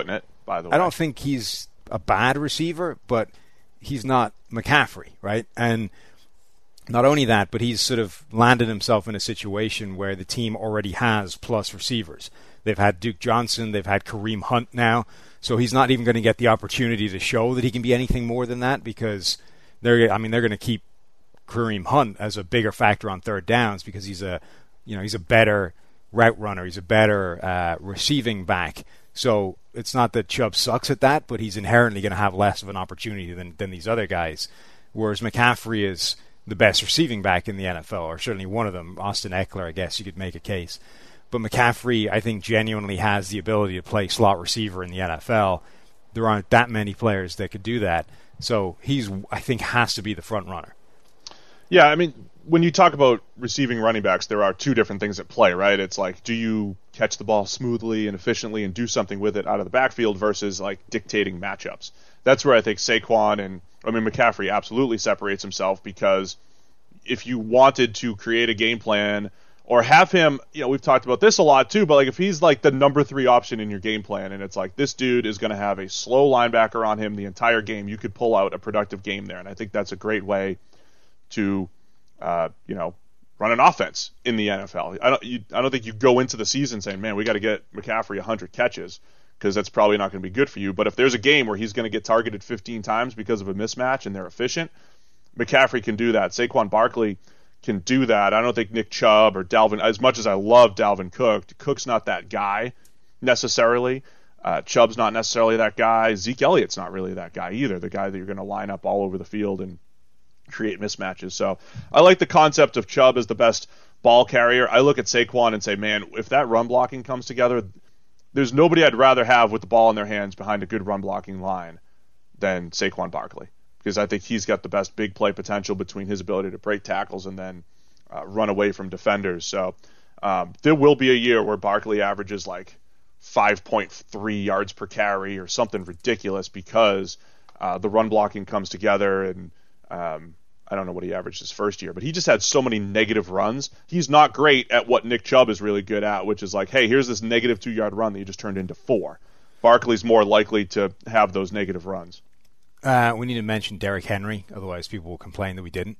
by the way. I don't think he's a bad receiver, but he's not McCaffrey, right? And not only that, but he's sort of landed himself in a situation where the team already has plus receivers. They've had Duke Johnson, they've had Kareem Hunt now, so he's not even going to get the opportunity to show that he can be anything more than that, because they're going to keep Kareem Hunt as a bigger factor on third downs because he's a better route runner, he's a better receiving back. So it's not that Chubb sucks at that, but he's inherently going to have less of an opportunity than these other guys. Whereas McCaffrey is the best receiving back in the NFL, or certainly one of them. Austin Eckler, I guess you could make a case. But McCaffrey, I think, genuinely has the ability to play slot receiver in the NFL. There aren't that many players that could do that. So he's, I think, has to be the front runner. Yeah, I mean, when you talk about receiving running backs, there are two different things at play, right? It's like, do you catch the ball smoothly and efficiently and do something with it out of the backfield versus like dictating matchups? That's where I think McCaffrey absolutely separates himself, because if you wanted to create a game plan or have him, we've talked about this a lot too, but like if he's like the number 3 option in your game plan and it's like this dude is going to have a slow linebacker on him the entire game, you could pull out a productive game there. And I think that's a great way to run an offense in the NFL. I don't think you go into the season saying, man, we got to get McCaffrey 100 catches, because that's probably not going to be good for you. But if there's a game where he's going to get targeted 15 times because of a mismatch and they're efficient, McCaffrey can do that. Saquon Barkley can do that. I don't think Nick Chubb or Dalvin, as much as I love Dalvin Cook, Cook's not that guy necessarily. Chubb's not necessarily that guy. Zeke Elliott's not really that guy either, the guy that you're going to line up all over the field and create mismatches. So I like the concept of Chubb as the best ball carrier. I look at Saquon and say, man, if that run blocking comes together, there's nobody I'd rather have with the ball in their hands behind a good run blocking line than Saquon Barkley, because I think he's got the best big play potential between his ability to break tackles and then run away from defenders. So there will be a year where Barkley averages like 5.3 yards per carry or something ridiculous, because the run blocking comes together. And I don't know what he averaged his first year, but he just had so many negative runs. He's not great at what Nick Chubb is really good at, which is like, hey, here's this negative 2-yard run that you just turned into 4. Barkley's more likely to have those negative runs. We need to mention Derrick Henry, otherwise people will complain that we didn't.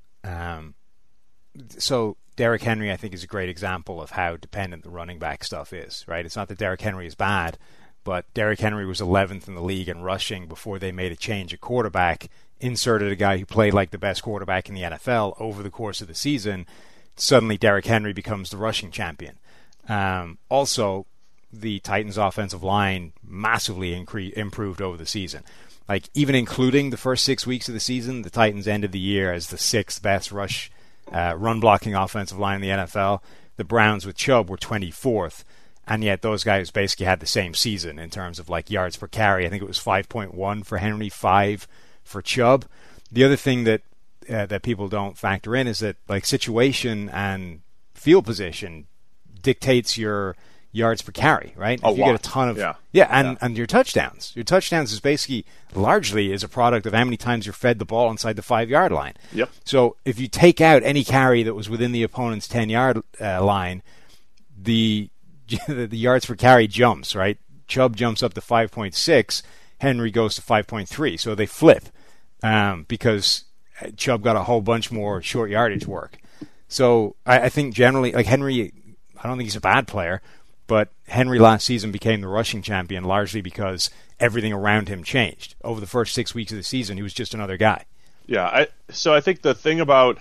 So Derrick Henry, I think, is a great example of how dependent the running back stuff is, right? It's not that Derrick Henry is bad, but Derrick Henry was 11th in the league in rushing before they made a change at quarterback, inserted a guy who played like the best quarterback in the NFL over the course of the season. Suddenly Derrick Henry becomes the rushing champion. Also, the Titans' offensive line massively improved over the season. Like, even including the first 6 weeks of the season, the Titans ended the year as the 6th best run-blocking offensive line in the NFL. The Browns with Chubb were 24th, and yet those guys basically had the same season in terms of like yards per carry. I think it was 5.1 for Henry, 5 for Chubb. The other thing that people don't factor in is that like situation and field position dictates your yards per carry, right? If you get a ton of and your touchdowns. Your touchdowns is basically largely is a product of how many times you're fed the ball inside the 5-yard line. Yep. So if you take out any carry that was within the opponent's 10-yard line, the yards per carry jumps, right? Chubb jumps up to 5.6, Henry goes to 5.3. So they flip because Chubb got a whole bunch more short yardage work. So I think generally, like Henry, I don't think he's a bad player, but Henry last season became the rushing champion largely because everything around him changed. Over the first 6 weeks of the season, he was just another guy. Yeah, so I think the thing about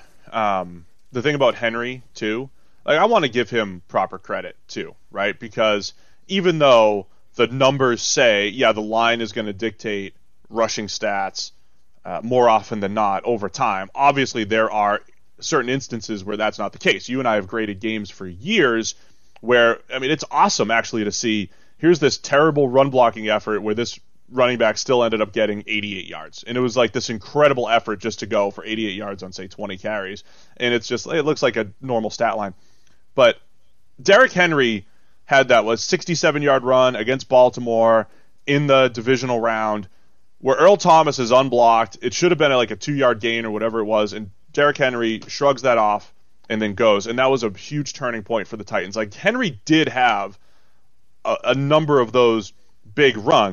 Henry too, like I want to give him proper credit too, right? Because even though the numbers say, the line is going to dictate rushing stats more often than not over time, obviously there are certain instances where that's not the case. You and I have graded games for years where, I mean, it's awesome actually to see, here's this terrible run blocking effort where this running back still ended up getting 88 yards. And it was like this incredible effort just to go for 88 yards on, say, 20 carries. And it looks like a normal stat line. But Derrick Henry had that 67-yard run against Baltimore in the divisional round where Earl Thomas is unblocked. It should have been like a 2-yard gain or whatever it was. And Derrick Henry shrugs that off and then goes. And that was a huge turning point for the Titans. Like, Henry did have a number of those big runs,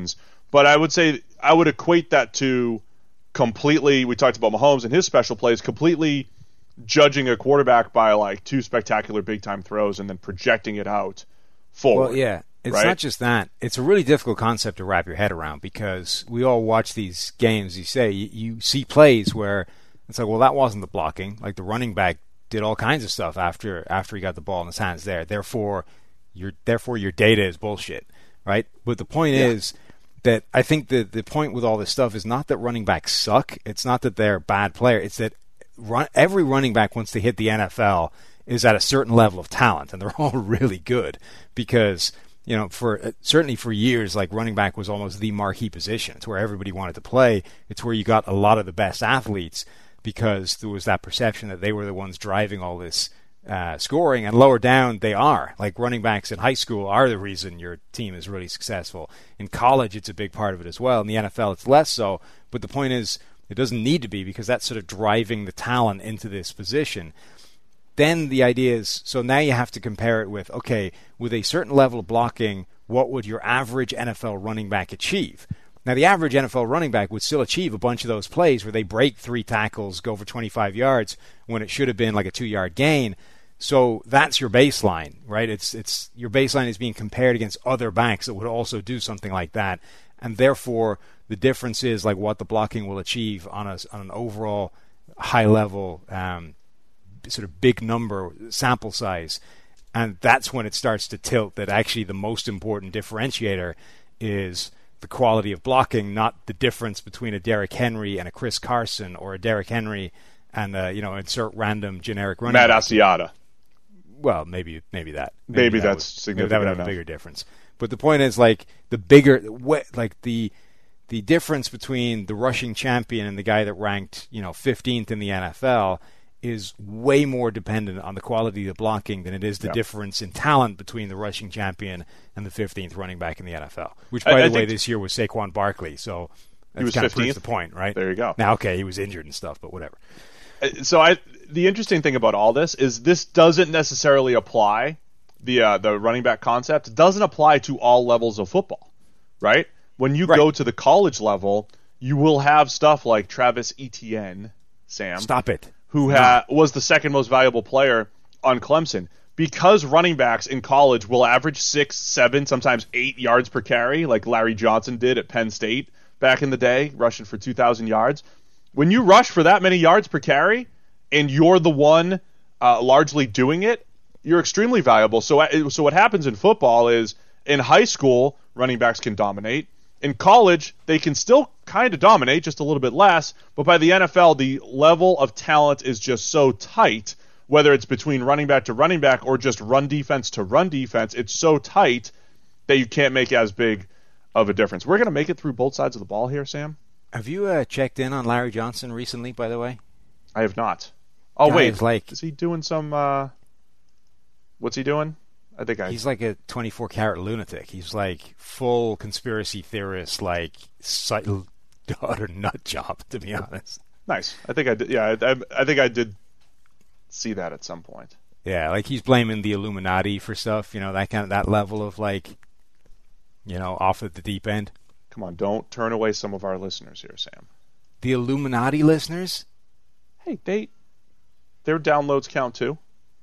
But I would say I would equate that to completely, we talked about Mahomes and his special plays, completely judging a quarterback by like 2 spectacular big-time throws and then projecting it out forward. Well, yeah. It's right? not just that. It's a really difficult concept to wrap your head around because we all watch these games. You say you see plays where it's like, well, that wasn't the blocking. Like the running back did all kinds of stuff after he got the ball in his hands there. Therefore your data is bullshit, right? But the point is that I think the point with all this stuff is not that running backs suck. It's not that they're bad players. It's that every running back, once they hit the NFL, is at a certain level of talent, and they're all really good because – certainly for years, like running back was almost the marquee position. It's where everybody wanted to play. It's where you got a lot of the best athletes because there was that perception that they were the ones driving all this scoring. And lower down, they are. Like running backs in high school are the reason your team is really successful. In college, it's a big part of it as well. In the NFL, it's less so. But the point is, it doesn't need to be because that's sort of driving the talent into this position. Then the idea is, so now you have to compare it with, okay, with a certain level of blocking, what would your average NFL running back achieve? Now, the average NFL running back would still achieve a bunch of those plays where they break 3 tackles, go for 25 yards, when it should have been like a 2-yard gain. So that's your baseline, right? It's your baseline is being compared against other backs that would also do something like that. And therefore, the difference is like what the blocking will achieve on an overall high level sort of big number sample size, and that's when it starts to tilt that actually the most important differentiator is the quality of blocking, not the difference between a Derrick Henry and a Chris Carson or a Derrick Henry and insert random generic running Matt back. Asiata. Well, maybe that. Maybe that's significant. That would have a bigger difference. But the point is, like the bigger, like the difference between the rushing champion and the guy that ranked 15th in the NFL is way more dependent on the quality of blocking than it is the difference in talent between the rushing champion and the 15th running back in the NFL. Which, by the way, this year was Saquon Barkley, so that kind of proves the point, right? There you go. Now, okay, he was injured and stuff, but whatever. So the interesting thing about all this is this doesn't necessarily apply, the running back concept doesn't apply to all levels of football, right? When you go to the college level, you will have stuff like Travis Etienne, Sam. Stop it. Who was the second most valuable player on Clemson. Because running backs in college will average 6, 7, sometimes 8 yards per carry, like Larry Johnson did at Penn State back in the day, rushing for 2,000 yards. When you rush for that many yards per carry, and you're the one largely doing it, you're extremely valuable. So what happens in football is, in high school, running backs can dominate. In college, they can still kind of dominate, just a little bit less, but by the NFL, the level of talent is just so tight, whether it's between running back to running back or just run defense to run defense, it's so tight that you can't make as big of a difference. We're going to make it through both sides of the ball here, Sam. Have you checked in on Larry Johnson recently, by the way? I have not. Oh, wait. Is he doing some... what's he doing? He's like a 24-karat lunatic. He's like full conspiracy theorist, like utter nut job, to be honest. Nice. I think I did. Yeah, I think I did see that at some point. Yeah, like he's blaming the Illuminati for stuff. That level of like, off at the deep end. Come on, don't turn away some of our listeners here, Sam. The Illuminati listeners? Hey, their downloads count too.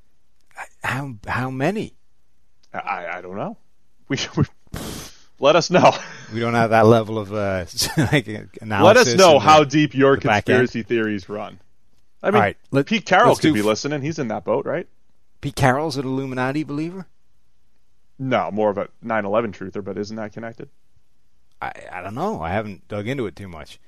How many? I don't know. We let us know. We don't have that level of analysis. Let us know how deep your conspiracy theories run. I mean, right, Pete Carroll could be listening. He's in that boat, right? Pete Carroll's an Illuminati believer? No, more of a 9/11 truther, but isn't that connected? I don't know. I haven't dug into it too much.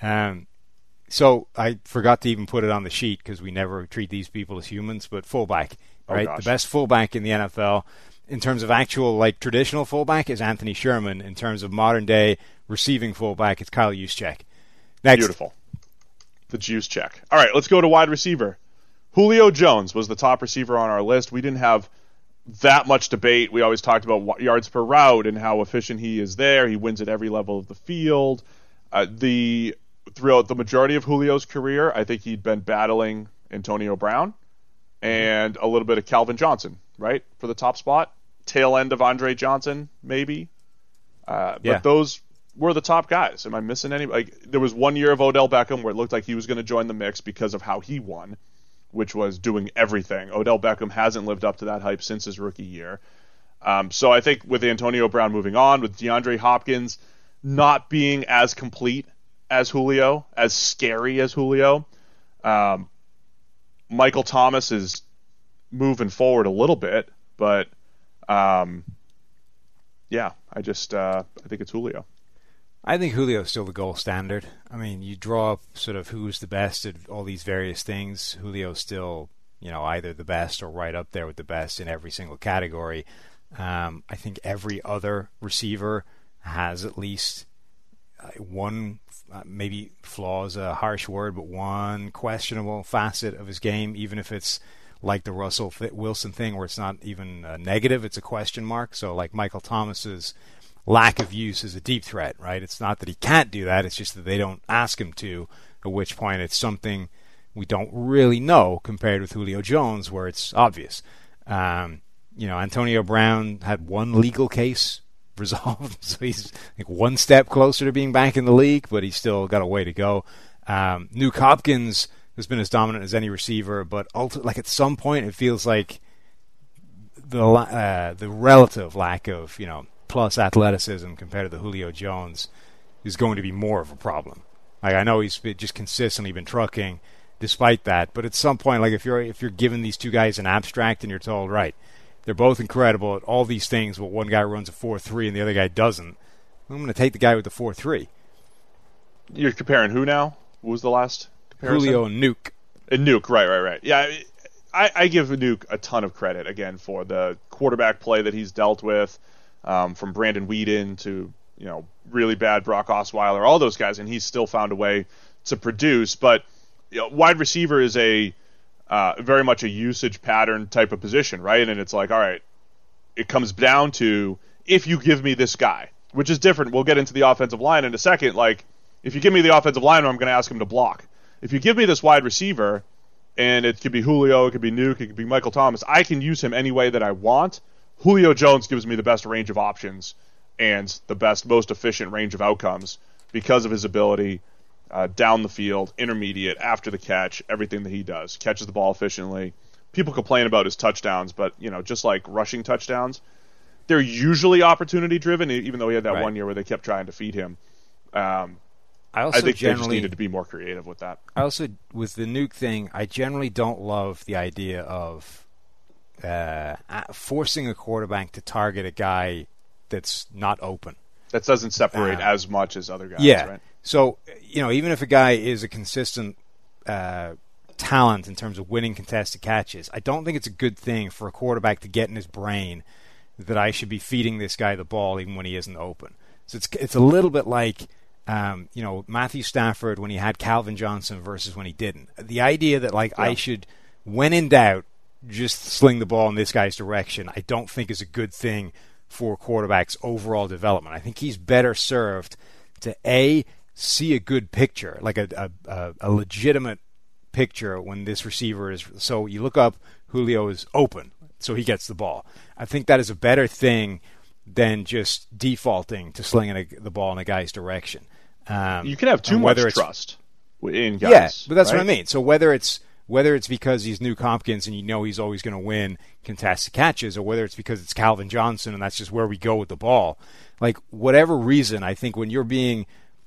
So I forgot to even put it on the sheet because we never treat these people as humans, but fullback, right? The best fullback in the NFL in terms of actual like traditional fullback is Anthony Sherman. In terms of modern day receiving fullback, it's Kyle Juszczyk. Next. Beautiful. The Juszczyk. All right, let's go to wide receiver. Julio Jones was the top receiver on our list. We didn't have that much debate. We always talked about yards per route and how efficient he is there. He wins at every level of the field. Throughout the majority of Julio's career, I think he'd been battling Antonio Brown and a little bit of Calvin Johnson, right, for the top spot. Tail end of Andre Johnson, maybe. But those were the top guys. Am I missing any? Like, there was 1 year of Odell Beckham where it looked like he was going to join the mix because of how he won, which was doing everything. Odell Beckham hasn't lived up to that hype since his rookie year. So I think with Antonio Brown moving on, with DeAndre Hopkins not being as complete as Julio, as scary as Julio, Michael Thomas is moving forward a little bit, but yeah, I think it's Julio. I think Julio is still the gold standard. I mean, you draw up sort of who's the best at all these various things. Julio's still, either the best or right up there with the best in every single category. I think every other receiver has at least one, maybe flaw is a harsh word, but one questionable facet of his game, even if it's like the Russell Wilson thing where it's not even a negative, it's a question mark. So like Michael Thomas's lack of use as a deep threat, right? It's not that he can't do that, it's just that they don't ask him to, at which point it's something we don't really know compared with Julio Jones where it's obvious. Antonio Brown had one legal case resolved, so he's like one step closer to being back in the league, but he's still got a way to go. Nuke Hopkins has been as dominant as any receiver, but at some point it feels like the relative lack of plus athleticism compared to the Julio Jones is going to be more of a problem. Like, I know he's just consistently been trucking despite that, but at some point, like if you're giving these two guys an abstract and you're told, right, they're both incredible at all these things, but one guy runs a 4.3 and the other guy doesn't, I'm going to take the guy with the 4.3. You're comparing who now? What was the last comparison? Julio and Nuke. And Nuke, right. Yeah, I give Nuke a ton of credit, again, for the quarterback play that he's dealt with, from Brandon Weeden to really bad Brock Osweiler, all those guys, and he's still found a way to produce. But wide receiver is a very much a usage pattern type of position, right? And it's like, all right, it comes down to if you give me this guy, which is different. We'll get into the offensive line in a second. Like, if you give me the offensive line, I'm going to ask him to block. If you give me this wide receiver, and it could be Julio, it could be Nuke, it could be Michael Thomas, I can use him any way that I want. Julio Jones gives me the best range of options and the best, most efficient range of outcomes because of his ability down the field, intermediate, after the catch, everything that he does. Catches the ball efficiently. People complain about his touchdowns, but just like rushing touchdowns, they're usually opportunity driven, even though he had that 1 year where they kept trying to feed him. I think they just needed to be more creative with that. I also, with the Nuke thing, I generally don't love the idea of forcing a quarterback to target a guy that's not open. That doesn't separate as much as other guys, yeah. Right? So, even if a guy is a consistent talent in terms of winning contested catches, I don't think it's a good thing for a quarterback to get in his brain that I should be feeding this guy the ball even when he isn't open. So it's a little bit like Matthew Stafford when he had Calvin Johnson versus when he didn't. The idea that I should, when in doubt, just sling the ball in this guy's direction, I don't think is a good thing for quarterback's overall development. I think he's better served to see a good picture, like a legitimate picture when this receiver is. So you look up, Julio is open, so he gets the ball. I think that is a better thing than just defaulting to slinging the ball in a guy's direction. You can have too much trust in guys. Yeah, but that's right? what I mean. So whether it's because he's Nuke Hopkins and he's always going to win contested catches, or whether it's because it's Calvin Johnson and that's just where we go with the ball, like whatever reason, I think when you're being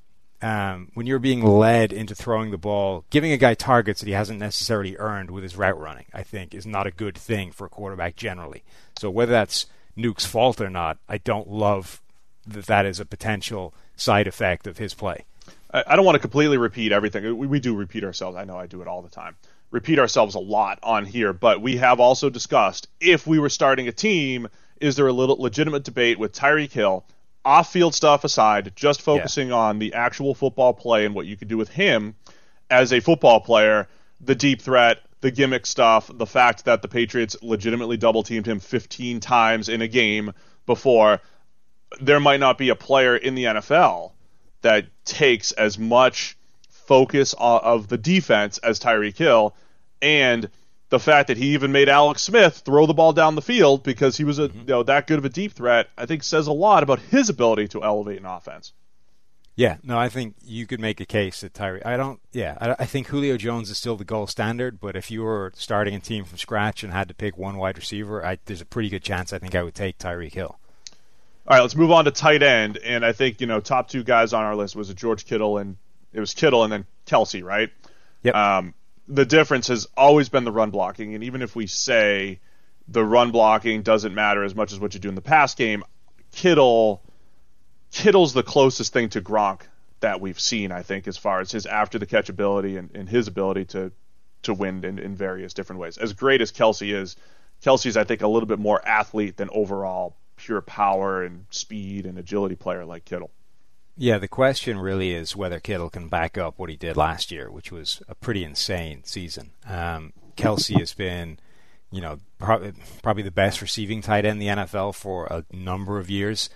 led into throwing the ball, giving a guy targets that he hasn't necessarily earned with his route running, I think is not a good thing for a quarterback generally. So whether that's Nuke's fault or not, I don't love that is a potential side effect of his play. I don't want to completely repeat everything. We do repeat ourselves. I know I do it all the time. Repeat ourselves a lot on here, but we have also discussed if we were starting a team, is there a little legitimate debate with Tyreek Hill, off-field stuff aside, just focusing on the actual football play and what you could do with him as a football player, the deep threat, the gimmick stuff, the fact that the Patriots legitimately double-teamed him 15 times in a game before. There might not be a player in the NFL that takes as much focus of the defense as Tyreek Hill, and the fact that he even made Alex Smith throw the ball down the field because he was that good of a deep threat, I think says a lot about his ability to elevate an offense. Yeah, no, I think you could make a case that I think Julio Jones is still the gold standard, but if you were starting a team from scratch and had to pick one wide receiver, there's a pretty good chance I think I would take Tyreek Hill. All right, let's move on to tight end, and I think, top two guys on our list was George Kittle, and it was Kittle and then Kelce, right? Yep. The difference has always been the run blocking, and even if we say the run blocking doesn't matter as much as what you do in the pass game, Kittle's the closest thing to Gronk that we've seen, I think, as far as his after-the-catch ability and his ability to win in various different ways. As great as Kelce's, I think, a little bit more athlete than overall pure power and speed and agility player like Kittle. Yeah, the question really is whether Kittle can back up what he did last year, which was a pretty insane season. Kelce has been, probably the best receiving tight end in the NFL for a number of years.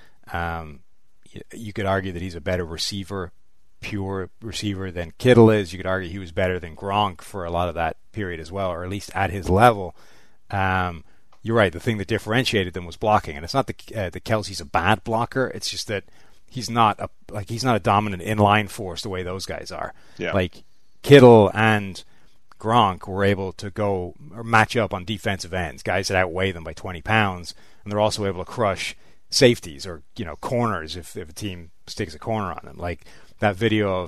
You could argue that he's a better pure receiver than Kittle is. You could argue he was better than Gronk for a lot of that period as well, or at least at his level. You're right. The thing that differentiated them was blocking, and it's not that Kelce's a bad blocker. It's just that he's not a dominant inline force the way those guys are. Yeah. Like Kittle and Gronk were able to go or match up on defensive ends, guys that outweigh them by 20 pounds, and they're also able to crush safeties or corners if a team sticks a corner on them. Like that video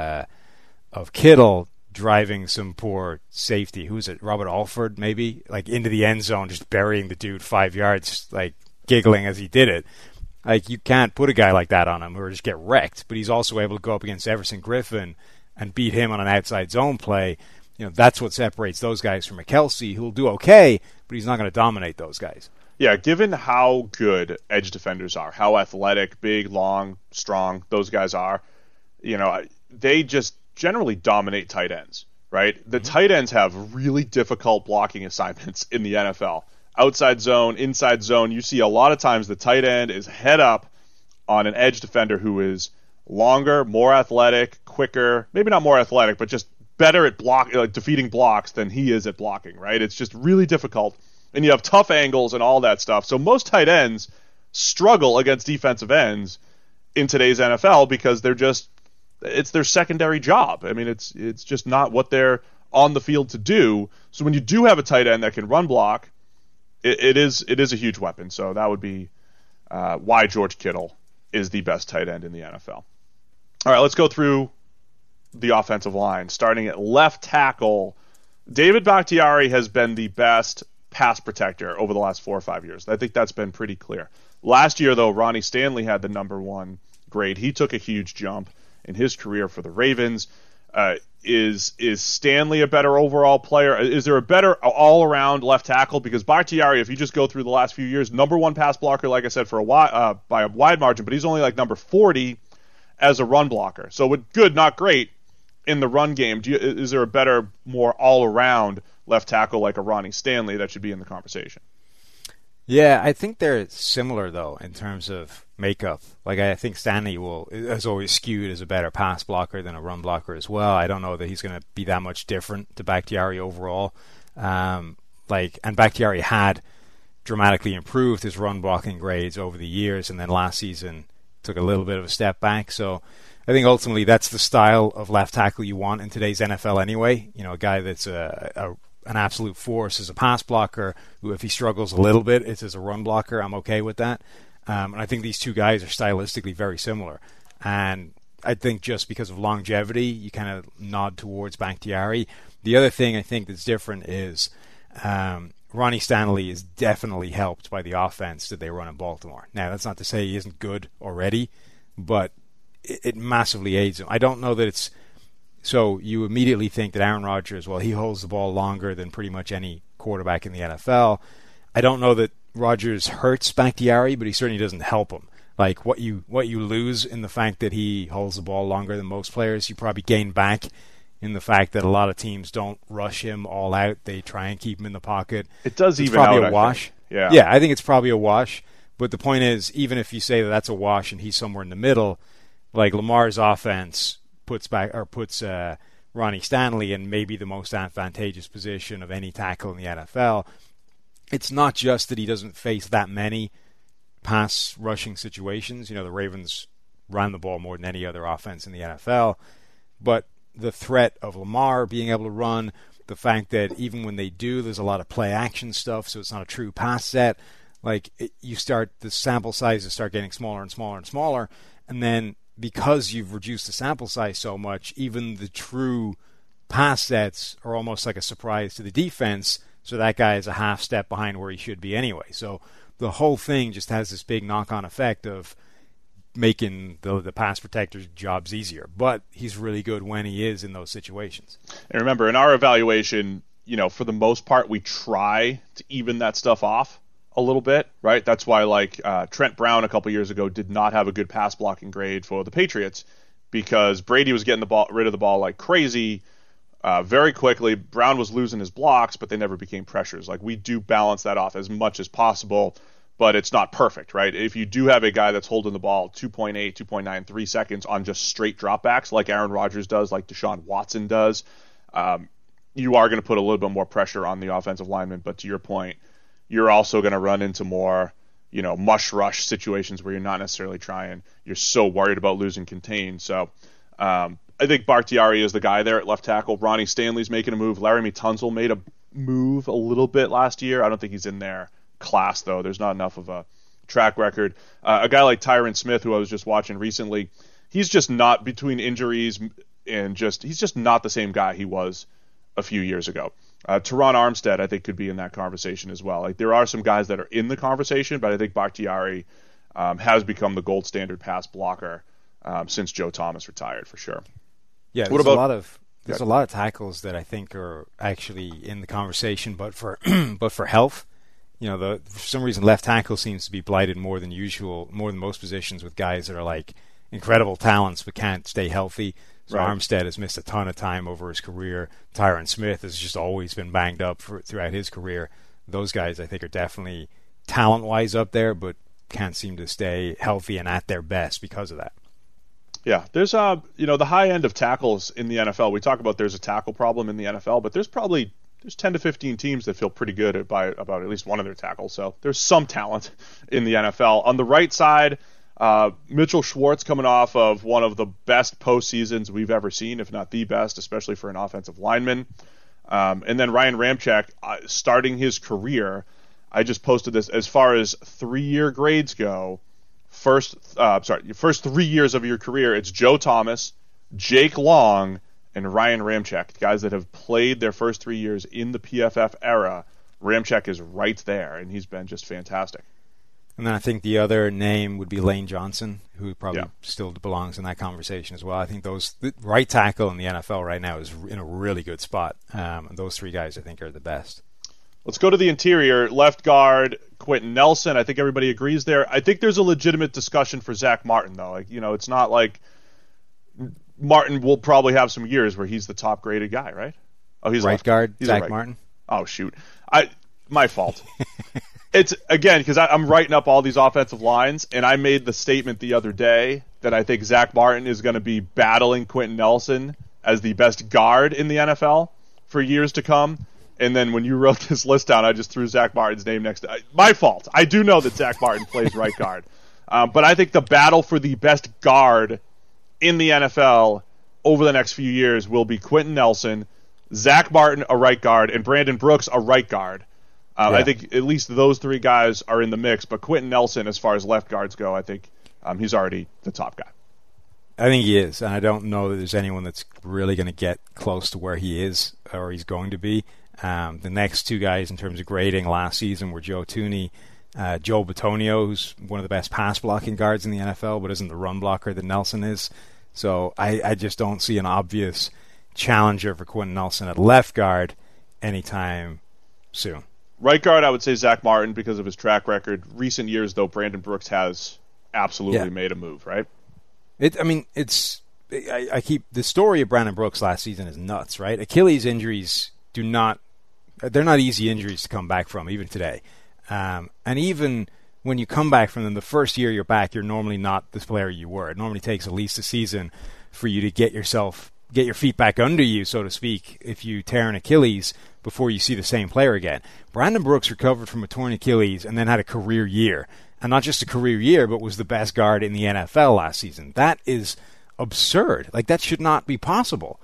of Kittle driving some poor safety, who's it, Robert Alford maybe, like into the end zone, just burying the dude 5 yards, like giggling as he did it. Like you can't put a guy like that on him or just get wrecked. But he's also able to go up against Everson Griffin and beat him on an outside zone play. That's what separates those guys from a Kelce, who'll do okay, but he's not going to dominate those guys. Yeah, given how good edge defenders are, how athletic, big, long, strong those guys are, they just generally dominate tight ends, right? The tight ends have really difficult blocking assignments in the NFL. Outside zone, inside zone, you see a lot of times the tight end is head up on an edge defender who is longer, more athletic, quicker, maybe not more athletic, but just better at defeating blocks than he is at blocking, right? It's just really difficult. And you have tough angles and all that stuff. So most tight ends struggle against defensive ends in today's NFL because it's their secondary job. I mean, it's just not what they're on the field to do. So when you do have a tight end that can run block, it is a huge weapon. So that would be why George Kittle is the best tight end in the NFL. All right, let's go through the offensive line. Starting at left tackle, David Bakhtiari has been the best pass protector over the last 4 or 5 years. I think that's been pretty clear. Last year, though, Ronnie Stanley had the number one grade. He took a huge jump in his career for the Ravens. Is Stanley a better overall player? Is there a better all-around left tackle? Because Bakhtiari, if you just go through the last few years, number one pass blocker, like I said, for by a wide margin, but he's only like number 40 as a run blocker. So good, not great in the run game. Is there a better, more all-around left tackle like a Ronnie Stanley that should be in the conversation? Yeah, I think they're similar, though, in terms of makeup. Like, I think Stanley has always skewed as a better pass blocker than a run blocker as well. I don't know that he's going to be that much different to Bakhtiari overall. And Bakhtiari had dramatically improved his run blocking grades over the years, and then last season took a little bit of a step back. So I think ultimately that's the style of left tackle you want in today's NFL anyway. A guy that's an absolute force as a pass blocker, who if he struggles a little bit, it's as a run blocker. I'm okay with that. And I think these two guys are stylistically very similar. And I think just because of longevity, you kind of nod towards Bakhtiari. The other thing I think that's different is Ronnie Stanley is definitely helped by the offense that they run in Baltimore. Now, that's not to say he isn't good already, but it massively aids him. I don't know that it's... So you immediately think that Aaron Rodgers, well, he holds the ball longer than pretty much any quarterback in the NFL. I don't know that Rodgers hurts Bakhtiari, but he certainly doesn't help him. Like what you lose in the fact that he holds the ball longer than most players, you probably gain back in the fact that a lot of teams don't rush him all out. They try and keep him in the pocket. It does even probably out, a wash. Yeah, I think it's probably a wash. But the point is, even if you say that that's a wash and he's somewhere in the middle, like Lamar's offense puts Ronnie Stanley in maybe the most advantageous position of any tackle in the NFL. It's not just that he doesn't face that many pass rushing situations. The Ravens ran the ball more than any other offense in the NFL. But the threat of Lamar being able to run, the fact that even when they do, there's a lot of play action stuff, so it's not a true pass set. Like, the sample sizes start getting smaller and smaller and smaller, and then because you've reduced the sample size so much, even the true pass sets are almost like a surprise to the defense, so that guy is a half step behind where he should be anyway. So the whole thing just has this big knock-on effect of making the pass protector's jobs easier. But he's really good when he is in those situations. And remember, in our evaluation, for the most part, we try to even that stuff off a little bit, right? That's why, Trent Brown a couple years ago did not have a good pass blocking grade for the Patriots, because Brady was getting rid of the ball like crazy very quickly. Brown was losing his blocks, but they never became pressures. Like, we do balance that off as much as possible, but it's not perfect, right? If you do have a guy that's holding the ball 2.8, 2.9, 3 seconds on just straight dropbacks, like Aaron Rodgers does, like Deshaun Watson does, you are going to put a little bit more pressure on the offensive lineman. But to your point, you're also going to run into more, mush rush situations where you're not necessarily trying. You're so worried about losing contain. So I think Bakhtiari is the guy there at left tackle. Ronnie Stanley's making a move. Laramie Tunsil made a move a little bit last year. I don't think he's in their class, though. There's not enough of a track record. A guy like Tyron Smith, who I was just watching recently, he's just not, between injuries and he's just not the same guy he was a few years ago. Teron Armstead, I think, could be in that conversation as well. Like, there are some guys that are in the conversation, but I think Bakhtiari has become the gold standard pass blocker since Joe Thomas retired, for sure. Yeah, there's a lot of tackles that I think are actually in the conversation, but for health. For some reason, left tackle seems to be blighted more than usual, more than most positions, with guys that are like incredible talents but can't stay healthy. So right. Armstead has missed a ton of time over his career. Tyron Smith has just always been banged up throughout his career. Those guys, I think, are definitely talent-wise up there, but can't seem to stay healthy and at their best because of that. Yeah, there's the high end of tackles in the NFL. We talk about there's a tackle problem in the NFL, but there's 10 to 15 teams that feel pretty good about at least one of their tackles. So there's some talent in the NFL. On the right side, Mitchell Schwartz coming off of one of the best postseasons we've ever seen, if not the best, especially for an offensive lineman. And then Ryan Ramczyk starting his career. I just posted this as far as 3-year grades go. First 3 years of your career, it's Joe Thomas, Jake Long, and Ryan Ramczyk, guys that have played their first 3 years in the PFF era. Ramczyk is right there, and he's been just fantastic. And then I think the other name would be Lane Johnson, who probably still belongs in that conversation as well. I think the right tackle in the NFL right now is in a really good spot. And those 3 guys, I think, are the best. Let's go to the interior. Left guard, Quentin Nelson. I think everybody agrees there. I think there's a legitimate discussion for Zach Martin, though. It's not like Martin will probably have some years where he's the top graded guy, right? Oh, he's right guard, Zach Martin. Oh, shoot. My fault. It's, again, because I'm writing up all these offensive lines, and I made the statement the other day that I think Zach Martin is going to be battling Quentin Nelson as the best guard in the NFL for years to come. And then when you wrote this list down, I just threw Zach Martin's name next to it. My fault. I do know that Zach Martin plays right guard. But I think the battle for the best guard in the NFL over the next few years will be Quentin Nelson, Zach Martin, a right guard, and Brandon Brooks, a right guard. I think at least those 3 guys are in the mix, but Quentin Nelson, as far as left guards go, I think he's already the top guy. I think he is, and I don't know that there's anyone that's really going to get close to where he is or he's going to be. The next 2 guys in terms of grading last season were Joe Thuney, Joe Bitonio, who's one of the best pass-blocking guards in the NFL, but isn't the run blocker that Nelson is. So I just don't see an obvious challenger for Quentin Nelson at left guard anytime soon. Right guard, I would say Zach Martin because of his track record. Recent years, though, Brandon Brooks has absolutely made a move, right? I keep the story of Brandon Brooks last season is nuts, right? Achilles injuries they're not easy injuries to come back from, even today. And even when you come back from them, the first year you're back, you're normally not the player you were. It normally takes at least a season for you to get your feet back under you, so to speak, if you tear an Achilles before you see the same player again. Brandon Brooks recovered from a torn Achilles and then had a career year. and not just a career year, but was the best guard in the NFL last season. That is absurd. Like, that should not be possible.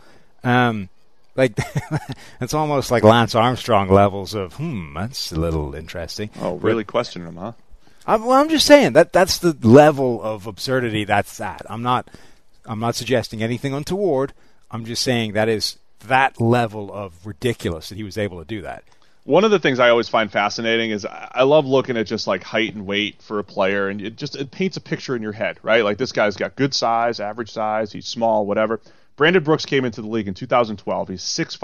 Like, it's almost like Lance Armstrong levels of, that's a little interesting. Oh, really questioning him, huh? I'm just saying that's the level of absurdity that's at. I'm not suggesting anything untoward. I'm just saying that is that level of ridiculous that he was able to do that. One of the things I always find fascinating is I love looking at just like height and weight for a player, and it paints a picture in your head, right? Like, this guy's got good size, average size, he's small, whatever. Brandon Brooks came into the league in 2012. He's 6'5",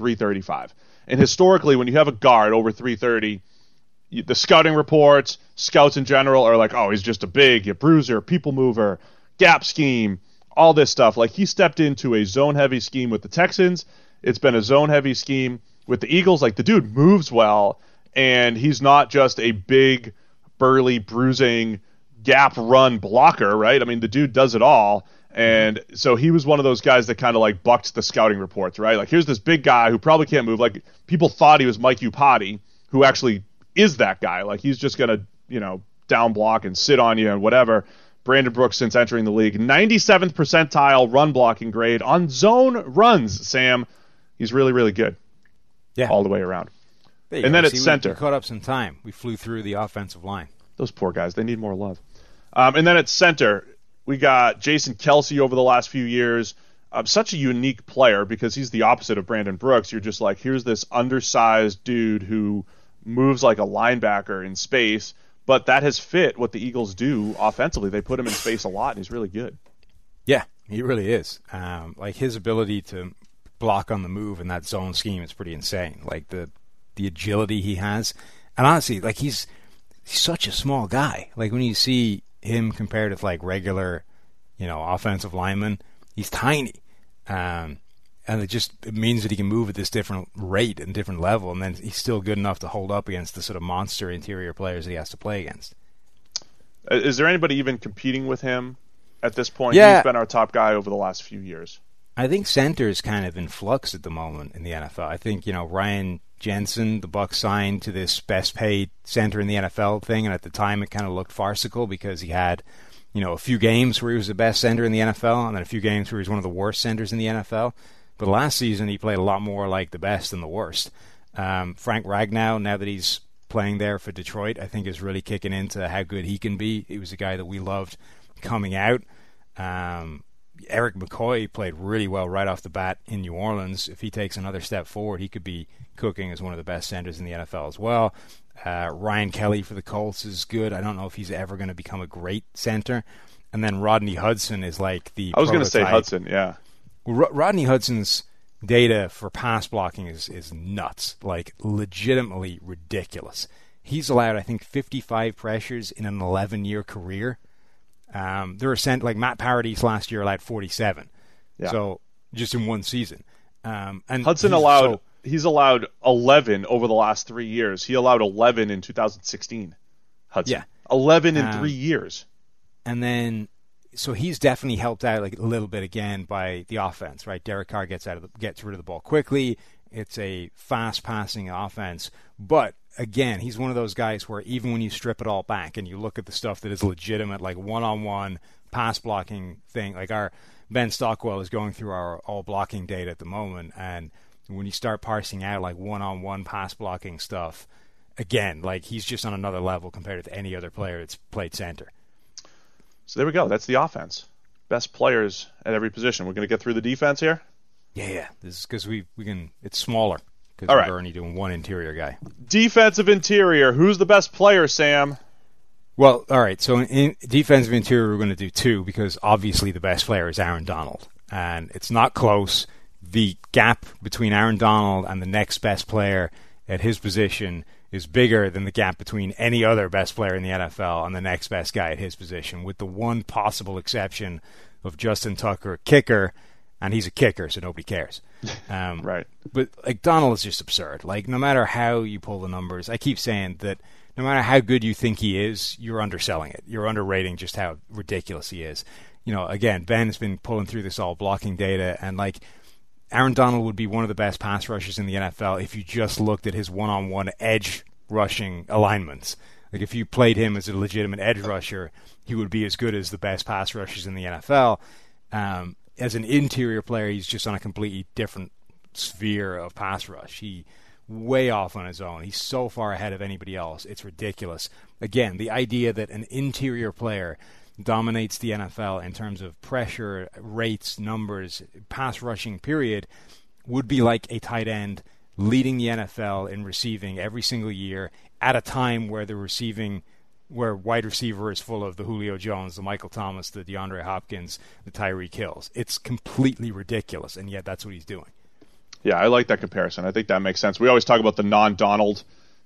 335. And historically, when you have a guard over 330, the scouting reports, scouts in general are like, oh, he's just a big bruiser, people mover, gap scheme, all this stuff. Like, he stepped into a zone-heavy scheme with the Texans. It's been a zone-heavy scheme with the Eagles. Like, the dude moves well, and he's not just a big, burly, bruising, gap run blocker, right? I mean, the dude does it all. And so he was one of those guys that kind of like bucked the scouting reports, right? Like, here's this big guy who probably can't move. Like, people thought he was Mike Iupati, who actually is that guy. Like, he's just going to, down block and sit on you and whatever. Brandon Brooks, since entering the league, 97th percentile run blocking grade on zone runs, Sam. He's really, really good. Yeah. All the way around. And then at center. We caught up some time. We flew through the offensive line. Those poor guys, they need more love. And then at center, we got Jason Kelce over the last few years. Such a unique player because he's the opposite of Brandon Brooks. You're just like, here's this undersized dude who moves like a linebacker in space, but that has fit what the Eagles do offensively. They put him in space a lot, and he's really good. Yeah, he really is. Like, his ability to block on the move in that zone scheme is pretty insane. Like, the agility he has. And honestly, like, he's such a small guy. Like, when you see him compared with like regular, offensive linemen, he's tiny. And it means that he can move at this different rate and different level, and then he's still good enough to hold up against the sort of monster interior players that he has to play against. Is there anybody even competing with him at this point? Yeah. He's been our top guy over the last few years. I think center is kind of in flux at the moment in the NFL. I think, Ryan Jensen, the Bucs signed to this best paid center in the NFL thing, and at the time it kind of looked farcical because he had, a few games where he was the best center in the NFL, and then a few games where he was one of the worst centers in the NFL. But last season he played a lot more like the best than the worst. Frank Ragnow, now that he's playing there for Detroit, I think is really kicking into how good he can be. He was a guy that we loved coming out. Eric McCoy played really well right off the bat in New Orleans. If he takes another step forward, he could be cooking as one of the best centers in the NFL as well. Ryan Kelly for the Colts is good. I don't know if he's ever going to become a great center. And then Rodney Hudson is like the I was going to say Hudson, yeah. Rodney Hudson's data for pass blocking is nuts, like legitimately ridiculous. He's allowed, I think, 55 pressures in an 11-year career. There were like Matt Paradis last year allowed 47. Yeah. So just in one season. And Hudson he's allowed 11 over the last 3 years. He allowed 11 in 2016. Hudson. Yeah. 11 in 3 years. And then so he's definitely helped out like a little bit again by the offense, right? Derek Carr gets rid of the ball quickly. It's a fast passing offense, but again, he's one of those guys where even when you strip it all back and you look at the stuff that is legitimate, like one-on-one pass blocking thing, like our Ben Stockwell is going through our all blocking data at the moment, and when you start parsing out like one-on-one pass blocking stuff, again, like he's just on another level compared to any other player that's played center. So there we go. That's the offense. Best players at every position. We're going to get through the defense here? Yeah. This is because we can. It's smaller because we're only doing one interior guy. Defensive interior. Who's the best player, Sam? Well, all right. So in defensive interior, we're going to do two because obviously the best player is Aaron Donald. And it's not close. The gap between Aaron Donald and the next best player at his position is bigger than the gap between any other best player in the NFL and the next best guy at his position, with the one possible exception of Justin Tucker, kicker, and he's a kicker, so nobody cares. Right. But like Donald is just absurd. Like no matter how you pull the numbers, I keep saying that no matter how good you think he is, you're underselling it. You're underrating just how ridiculous he is. Again, Ben's been pulling through this all blocking data, and like Aaron Donald would be one of the best pass rushers in the NFL if you just looked at his one-on-one edge rushing alignments. Like if you played him as a legitimate edge rusher, he would be as good as the best pass rushers in the NFL. As an interior player, he's just on a completely different sphere of pass rush. He way off on his own. He's so far ahead of anybody else. It's ridiculous. Again, the idea that an interior player dominates the NFL in terms of pressure, rates, numbers, pass rushing period, would be like a tight end leading the NFL in receiving every single year at a time where where wide receiver is full of the Julio Jones, the Michael Thomas, the DeAndre Hopkins, the Tyreek Hills. It's completely ridiculous, and yet that's what he's doing. Yeah, I like that comparison. I think that makes sense. We always talk about the non-Donald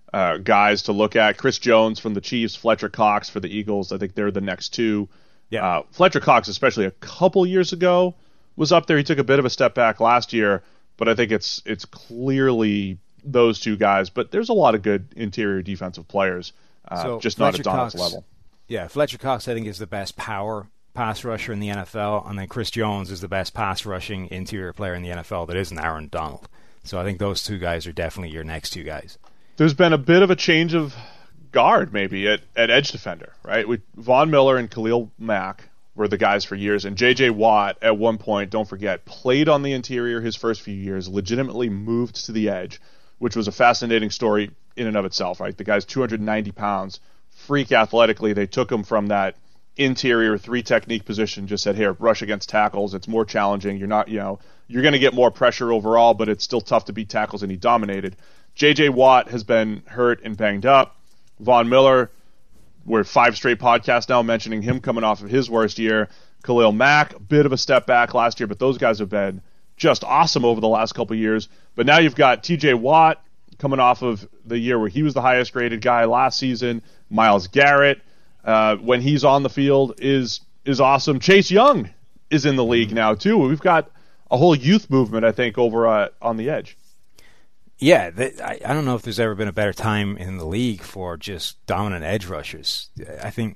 guys to look at. Chris Jones from the Chiefs, Fletcher Cox for the Eagles. I think they're the next two. Yeah. Fletcher Cox, especially a couple years ago, was up there. He took a bit of a step back last year, but I think it's clearly those two guys. But there's a lot of good interior defensive players, just Fletcher not at Donald's level. Yeah, Fletcher Cox, I think, is the best power pass rusher in the NFL, and then Chris Jones is the best pass rushing interior player in the NFL that isn't Aaron Donald. So I think those two guys are definitely your next two guys. There's been a bit of a change of guard maybe at edge defender, right? Von Miller and Khalil Mack were the guys for years, and J.J. Watt at one point, don't forget, played on the interior his first few years, legitimately moved to the edge, which was a fascinating story in and of itself, right? The guy's 290 pounds, freak athletically. They took him from that interior 3-technique position, just said, here, rush against tackles. It's more challenging. You're not, you're going to get more pressure overall, but it's still tough to beat tackles, and he dominated. J.J. Watt has been hurt and banged up. Von Miller, we're 5 straight podcasts now mentioning him coming off of his worst year. Khalil Mack, a bit of a step back last year, but those guys have been just awesome over the last couple of years. But now you've got T.J. Watt coming off of the year where he was the highest graded guy last season. Myles Garrett, when he's on the field, is awesome. Chase Young is in the league now too. We've got a whole youth movement, I think, over on the edge. Yeah, I don't know if there's ever been a better time in the league for just dominant edge rushers. I think,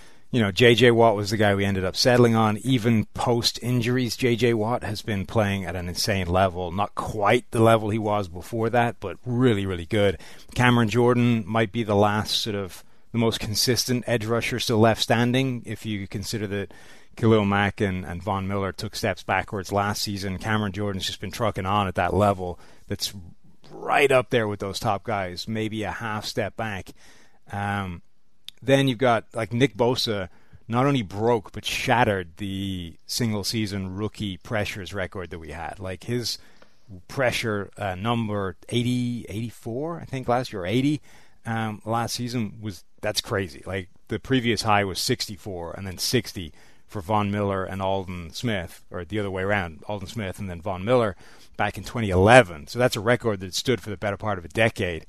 J.J. Watt was the guy we ended up settling on. Even post-injuries, J.J. Watt has been playing at an insane level. Not quite the level he was before that, but really, really good. Cameron Jordan might be the last sort of the most consistent edge rusher still left standing, if you consider that Khalil Mack and Von Miller took steps backwards last season. Cameron Jordan's just been trucking on at that level that's right up there with those top guys, maybe a half step back. Then you've got like Nick Bosa, not only broke but shattered the single season rookie pressures record that we had. Like his pressure number 84, I think last year, or 80 last season, that's crazy. Like the previous high was 64 and then 60 for Von Miller and Aldon Smith, or the other way around, Aldon Smith and then Von Miller back in 2011. So that's a record that stood for the better part of a decade.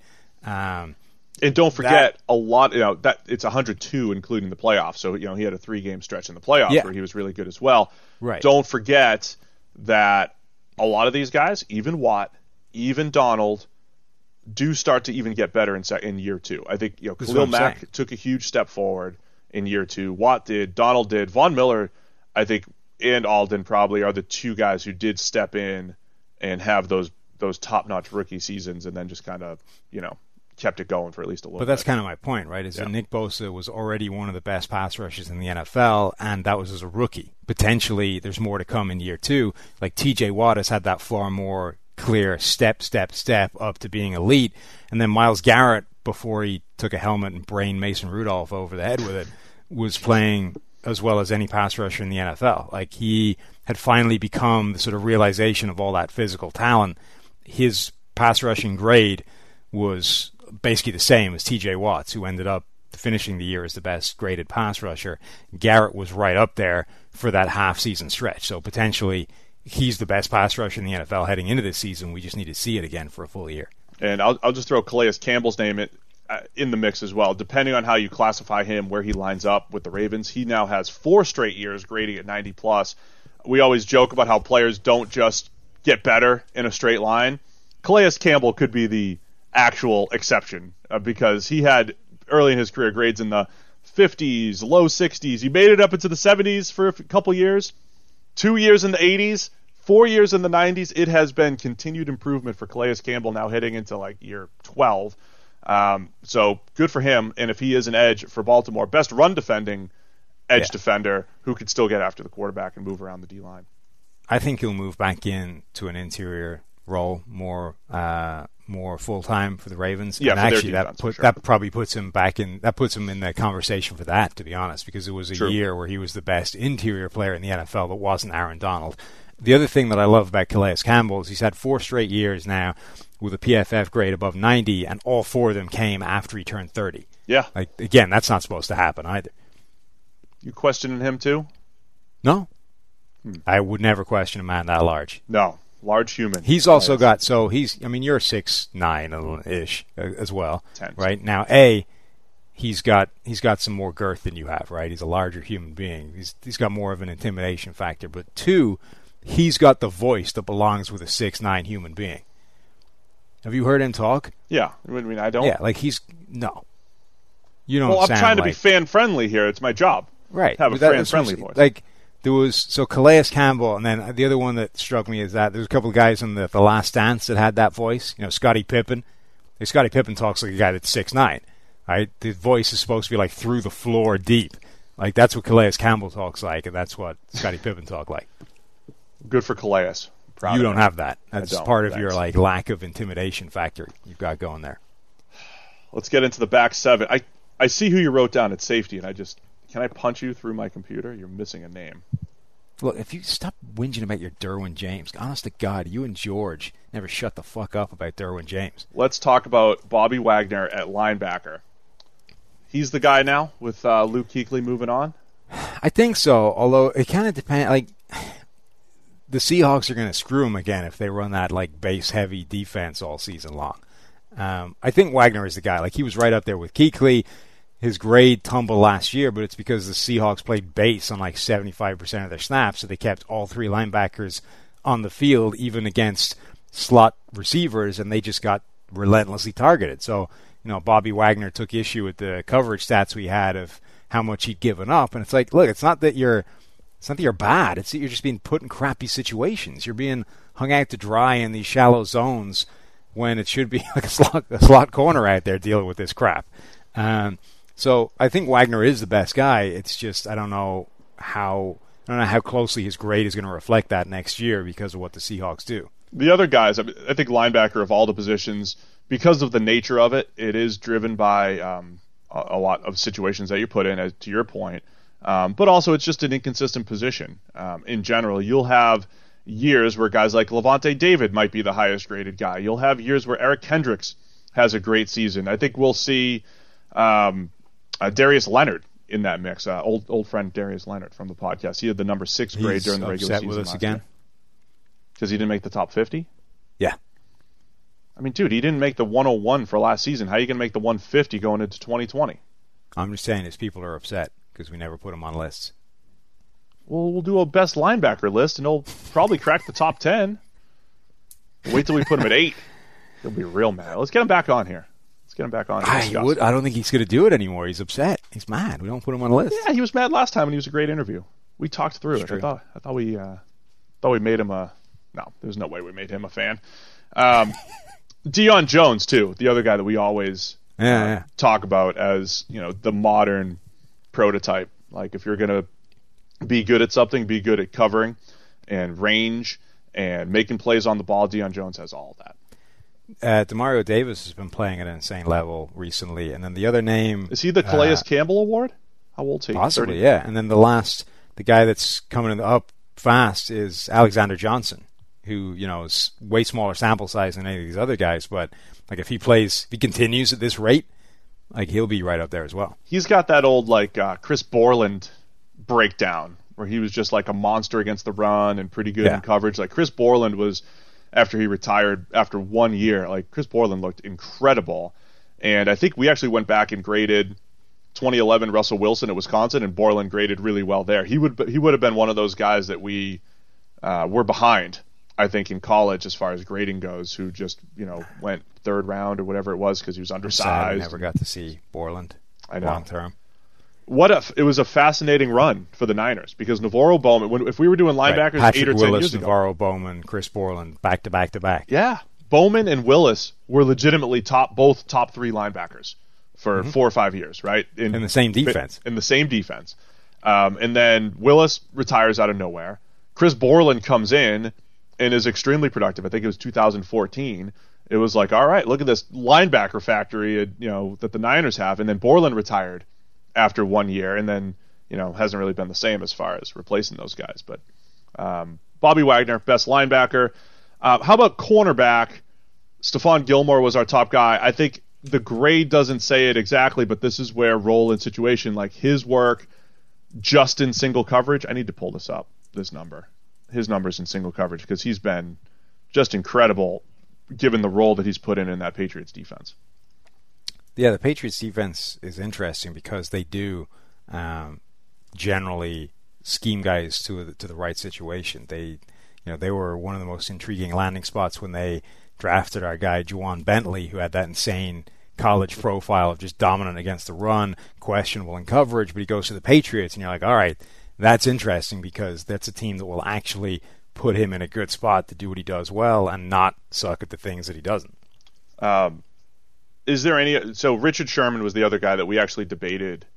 And don't forget, a lot, that it's 102 including the playoffs. So, he had a 3-game stretch in the playoffs where he was really good as well. Right. Don't forget that a lot of these guys, even Watt, even Donald, do start to even get better in year 2. I think, Khalil Mack took a huge step forward in year 2. Watt did, Donald did. Von Miller, I think, and Aldon probably are the two guys who did step in and have those top-notch rookie seasons and then just kind of, kept it going for at least a little bit. But that's kind of my point, right, is that Nick Bosa was already one of the best pass rushers in the NFL, and that was as a rookie. Potentially, there's more to come in year 2. Like T.J. Watt has had that far more clear step up to being elite. And then Myles Garrett, before he took a helmet and brained Mason Rudolph over the head with it, was playing as well as any pass rusher in the NFL. Like he had finally become the sort of realization of all that physical talent. His pass rushing grade was basically the same as T.J. Watt's, who ended up finishing the year as the best graded pass rusher. Garrett was right up there for that half-season stretch. So potentially he's the best pass rusher in the NFL heading into this season. We just need to see it again for a full year. And I'll just throw Calais Campbell's name in the mix as well. Depending on how you classify him, where he lines up with the Ravens, he now has 4 straight years grading at 90+. We always joke about how players don't just get better in a straight line. Calais Campbell could be the actual exception because he had early in his career grades in the 50s, low 60s. He made it up into the 70s for a couple years, 2 years in the 80s, 4 years in the 90s. It has been continued improvement for Calais Campbell now heading into like year 12. So good for him. And if he is an edge for Baltimore, best run defending edge defender who could still get after the quarterback and move around the D-line. I think he'll move back in to an interior role more full-time for the Ravens. Yeah, and for actually their defense, that probably puts him back in. That puts him in the conversation for that, to be honest, because it was a year where he was the best interior player in the NFL that wasn't Aaron Donald. The other thing that I love about Calais Campbell is he's had 4 straight years now with a PFF grade above 90, and all 4 of them came after he turned 30. Yeah. Like, again, that's not supposed to happen either. You questioning him too? No. I would never question a man that large. No. Large human. He's also got, so he's, I mean, you're 6'9" as well, 10. Right? Now, he's got some more girth than you have, right? He's a larger human being. He's got more of an intimidation factor. But 2, he's got the voice that belongs with a 6'9" human being. Have you heard him talk? Yeah. I mean, I don't. Yeah, like no. You don't. Well, I'm sound trying to like, be fan friendly here. It's my job. Right. Have a fan friendly voice. Like, there was, so Calais Campbell, and then the other one that struck me is that there's a couple of guys in the Last Dance that had that voice. You know, Scottie Pippen. Scottie Pippen talks like a guy that's 6'9", right? The voice is supposed to be like through the floor deep. Like, that's what Calais Campbell talks like, and that's what Scottie Pippen talk like. Good for Calais. You don't have that. That's part of Thanks. your like lack of intimidation factor you've got going there. Let's get into the back 7. I see who you wrote down at safety, and can I punch you through my computer? You're missing a name. Look, if you stop whinging about your Derwin James, honest to God, you and George never shut the fuck up about Derwin James. Let's talk about Bobby Wagner at linebacker. He's the guy now with Luke Kuechly moving on? I think so, although it kind of depends. Like, the Seahawks are going to screw him again if they run that like base-heavy defense all season long. I think Wagner is the guy. Like, he was right up there with Kuechly. His grade tumbled last year, but it's because the Seahawks played base on like 75% of their snaps, so they kept all 3 linebackers on the field, even against slot receivers, and they just got relentlessly targeted. So, you know, Bobby Wagner took issue with the coverage stats we had of how much he'd given up, and it's like, look, it's not that you're bad. It's that you're just being put in crappy situations. You're being hung out to dry in these shallow zones when it should be like a slot corner out there dealing with this crap. So I think Wagner is the best guy. It's just I don't know how closely his grade is going to reflect that next year because of what the Seahawks do. The other guys, I think linebacker of all the positions, because of the nature of it, it is driven by a lot of situations that you put in, to your point. But also it's just an inconsistent position. In general, you'll have years where guys like Levante David might be the highest graded guy. You'll have years where Eric Kendricks has a great season. I think we'll see Darius Leonard in that mix. Old friend Darius Leonard from the podcast. He had the number 6 grade during the regular season. He's upset with us again because he didn't make the top 50. Yeah. I mean, dude, he didn't make the 101 for last season. How are you going to make the 150 going into 2020? I'm just saying his people are upset because we never put him on lists. Well, we'll do a best linebacker list, and he'll probably crack the top 10. Wait till we put him at 8. He'll be real mad. Let's get him back on here. I don't think he's going to do it anymore. He's upset. He's mad. We don't put him on a list. Yeah, he was mad last time, and he was a great interview. We talked through it. I thought we made him a. No, there's no way we made him a fan. Deion Jones too, the other guy that we always talk about as the modern prototype. Like if you're going to be good at something, be good at covering and range and making plays on the ball. Deion Jones has all of that. Demario Davis has been playing at an insane level recently, and then the other name is he the Calais Campbell Award? How old is he? Possibly, 30? Yeah. And then the guy that's coming up fast is Alexander Johnson, who is way smaller sample size than any of these other guys, but like if he continues at this rate, like he'll be right up there as well. He's got that old Chris Borland breakdown where he was just like a monster against the run and pretty good in coverage. Like Chris Borland was. After he retired after 1 year, like Chris Borland looked incredible. And I think we actually went back and graded 2011 Russell Wilson at Wisconsin, and Borland graded really well there. He would have been one of those guys that we were behind, I think, in college as far as grading goes, who just went 3rd round or whatever it was because he was undersized. I never got to see Borland long term. It was a fascinating run for the Niners because Navarro Bowman, if we were doing linebackers Patrick 8 or 10 Willis, years ago. Navarro Bowman, Chris Borland, back to back to back. Yeah. Bowman and Willis were legitimately both top 3 linebackers for 4 or 5 years, right? In the same defense. In the same defense. And then Willis retires out of nowhere. Chris Borland comes in and is extremely productive. I think it was 2014. It was like, all right, look at this linebacker factory, that the Niners have. And then Borland retired after 1 year, and then, hasn't really been the same as far as replacing those guys. But Bobby Wagner, best linebacker. How about cornerback? Stephon Gilmore was our top guy. I think the grade doesn't say it exactly, but this is where role and situation, like his work just in single coverage. I need to pull this up, this number. His numbers in single coverage, because he's been just incredible given the role that he's put in that Patriots defense. Yeah, the Patriots defense is interesting because they do generally scheme guys to the right situation. They were one of the most intriguing landing spots when they drafted our guy Juwan Bentley, who had that insane college profile of just dominant against the run, questionable in coverage, but he goes to the Patriots, and you're like, all right, that's interesting because that's a team that will actually put him in a good spot to do what he does well and not suck at the things that he doesn't. Is there any? So Richard Sherman was the other guy that we actually debated,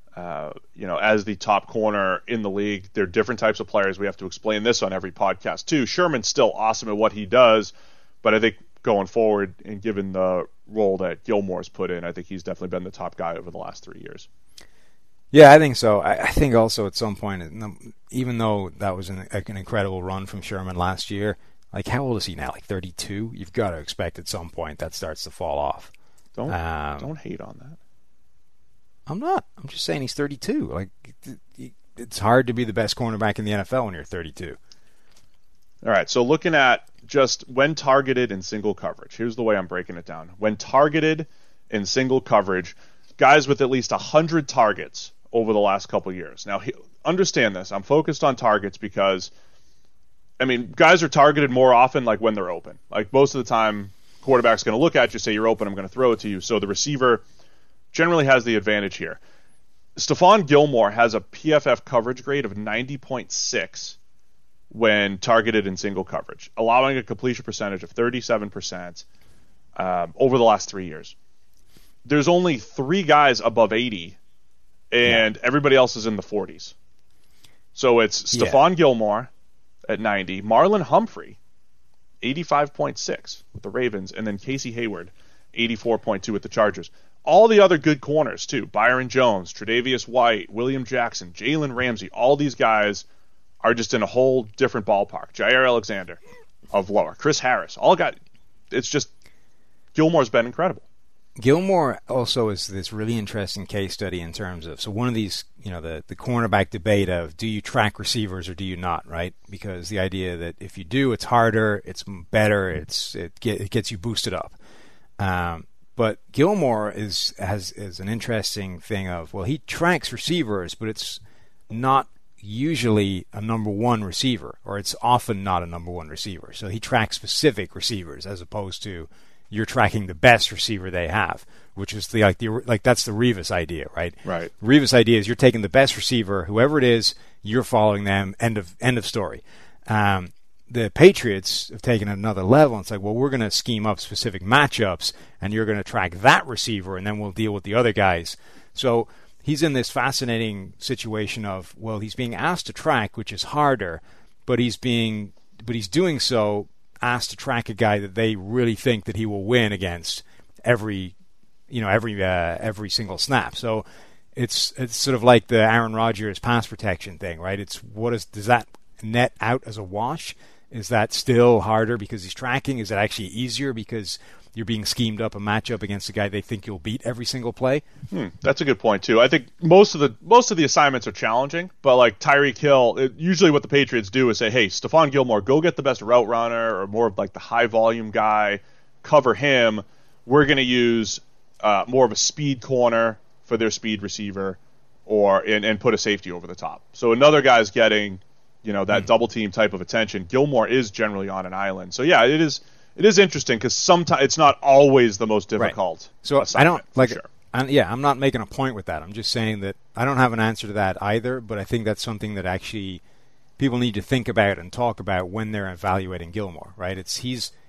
as the top corner in the league. There are different types of players. We have to explain this on every podcast too. Sherman's still awesome at what he does, but I think going forward and given the role that Gilmore's put in, I think he's definitely been the top guy over the last 3 years. Yeah, I think so. I think also at some point, even though that was an incredible run from Sherman last year, like how old is he now? Like 32? You've got to expect at some point that starts to fall off. Don't hate on that. I'm not. I'm just saying he's 32. Like it's hard to be the best cornerback in the NFL when you're 32. All right, so looking at just when targeted in single coverage, here's the way I'm breaking it down. When targeted in single coverage, guys with at least 100 targets over the last couple of years. Now, understand this. I'm focused on targets because, guys are targeted more often like when they're open. Like most of the time, quarterback's going to look at you, say you're open, I'm going to throw it to you. So the receiver generally has the advantage here. Stephon Gilmore has a PFF coverage grade of 90.6 when targeted in single coverage, allowing a completion percentage of 37% over the last 3 years. There's only 3 guys above 80, and everybody else is in the 40s. So it's Stephon Gilmore at 90, Marlon Humphrey, 85.6 with the Ravens, and then Casey Hayward, 84.2 with the Chargers. All the other good corners, too, Byron Jones, Tre'Davious White, William Jackson, Jalen Ramsey, all these guys are just in a whole different ballpark. Jair Alexander of lower. Chris Harris. It's just, Gilmore's been incredible. Gilmore also is this really interesting case study in terms of, so one of these, the cornerback debate of do you track receivers or do you not, right? Because the idea that if you do, it's harder, it's better, it gets you boosted up. But Gilmore has an interesting thing of, well, he tracks receivers, but it's not usually a number one receiver, or it's often not a number one receiver. So he tracks specific receivers as opposed to you're tracking the best receiver they have, which is that's the Revis idea, right? Right. Revis idea is you're taking the best receiver, whoever it is, you're following them. End of story. The Patriots have taken it another level. It's like, well, we're going to scheme up specific matchups, and you're going to track that receiver, and then we'll deal with the other guys. So he's in this fascinating situation of, well, he's being asked to track, which is harder, but he's doing so asked to track a guy that they really think that he will win against every every single snap. So it's sort of like the Aaron Rodgers pass protection thing, right? It's does that net out as a wash? Is that still harder because he's tracking? Is it actually easier because you're being schemed up a matchup against a guy they think you'll beat every single play? That's a good point too. I think most of the assignments are challenging, but like Tyreek Hill, usually what the Patriots do is say, hey, Stephon Gilmore, go get the best route runner or more of like the high volume guy, cover him. We're going to use more of a speed corner for their speed receiver and put a safety over the top. So another guy's getting that double team type of attention. Gilmore is generally on an island. So yeah, it is interesting because sometimes it's not always the most difficult. Right. So I don't like. Sure. I'm not making a point with that. I'm just saying that I don't have an answer to that either. But I think that's something that actually people need to think about and talk about when they're evaluating Gilmore. Right? He's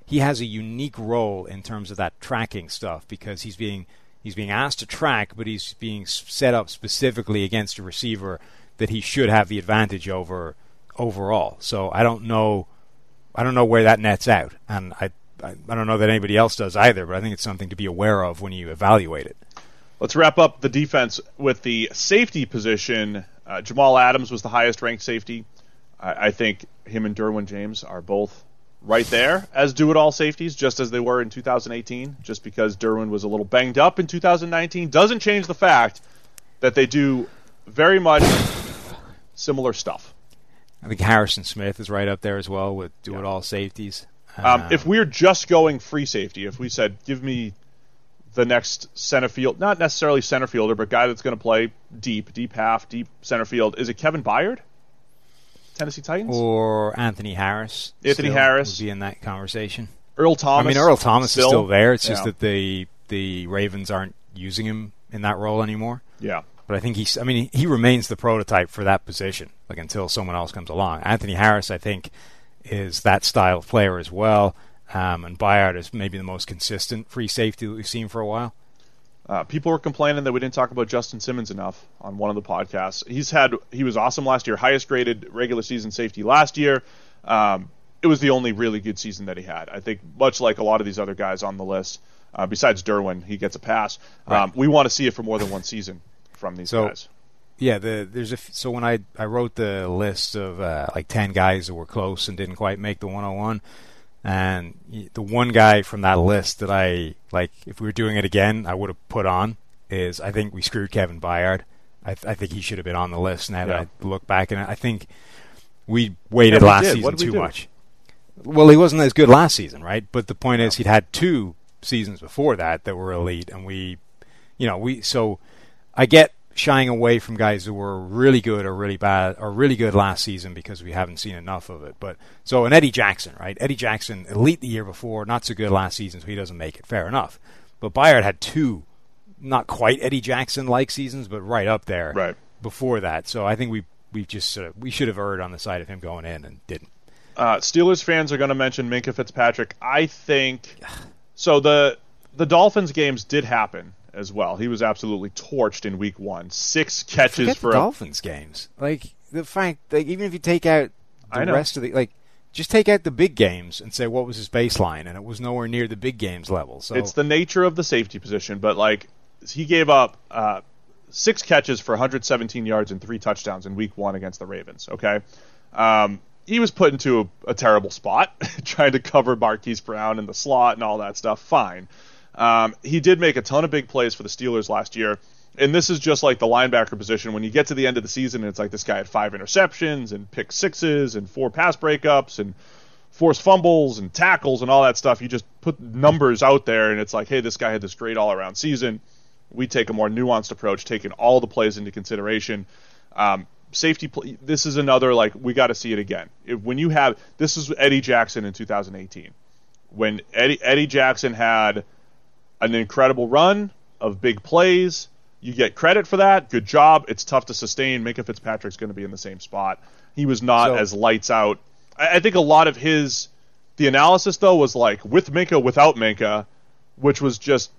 he has a unique role in terms of that tracking stuff because he's being asked to track, but he's being set up specifically against a receiver that he should have the advantage over overall. So I don't know where that nets out, and I don't know that anybody else does either, but I think it's something to be aware of when you evaluate it. Let's wrap up the defense with the safety position. Jamal Adams was the highest-ranked safety. I think him and Derwin James are both right there as do-it-all safeties, just as they were in 2018. Just because Derwin was a little banged up in 2019 doesn't change the fact that they do very much similar stuff. I think Harrison Smith is right up there as well with do-it-all safeties. If we're just going free safety, if we said, give me the next center field, not necessarily center fielder, but guy that's going to play deep half, deep center field, is it Kevin Byard? Tennessee Titans? Or Anthony Harris. Anthony Harris. Would be in that conversation. Earl Thomas. I mean, Earl Thomas is still there. It's just that the Ravens aren't using him in that role anymore. Yeah. But I think he remains the prototype for that position, like until someone else comes along. Anthony Harris, I think, is that style of player as well. And Byard is maybe the most consistent free safety that we've seen for a while. People were complaining that we didn't talk about Justin Simmons enough on one of the podcasts. He was awesome last year, highest graded regular season safety last year. It was the only really good season that he had. I think much like a lot of these other guys on the list, besides Derwin, he gets a pass. Right. We want to see it for more than one season from these guys. Yeah, so when I wrote the list of like 10 guys that were close and didn't quite make the 101, and the one guy from that list that I, like, if we were doing it again, I would have put on is I think we screwed Kevin Byard. I think he should have been on the list now that I look back, and I think we waited last season too much. Well, he wasn't as good last season, right? But the point is he'd had 2 seasons before that were elite, and so I get shying away from guys who were really good or really bad or really good last season because we haven't seen enough of it. But so, and Eddie Jackson, right? Eddie Jackson, elite the year before, not so good last season, so he doesn't make it. Fair enough. But Byard had 2 not quite Eddie Jackson-like seasons, but right up there before that. So I think we should have erred on the side of him going in and didn't. Steelers fans are going to mention Minkah Fitzpatrick. I think so. The Dolphins games did happen as well. He was absolutely torched in week 1. 6 catches for the Dolphins games. Like the fact, like even if you take out the rest of the just take out the big games and say what was his baseline, and it was nowhere near the big games level. So it's the nature of the safety position, but like he gave up 6 catches for 117 yards and 3 touchdowns in week 1 against the Ravens. Okay. He was put into a terrible spot trying to cover Marquise Brown in the slot and all that stuff. Fine. He did make a ton of big plays for the Steelers last year, and this is just like the linebacker position. When you get to the end of the season, and it's like this guy had 5 interceptions and pick 6s and 4 pass breakups and forced fumbles and tackles and all that stuff. You just put numbers out there, and it's like, hey, this guy had this great all-around season. We take a more nuanced approach, taking all the plays into consideration. Safety, this is another, like, we got to see it again. This is Eddie Jackson in 2018. When Eddie Jackson had an incredible run of big plays, you get credit for that. Good job. It's tough to sustain. Minkah Fitzpatrick's going to be in the same spot. He was not as lights out. I think a lot of the analysis, though, was like with Minkah, without Minkah, which was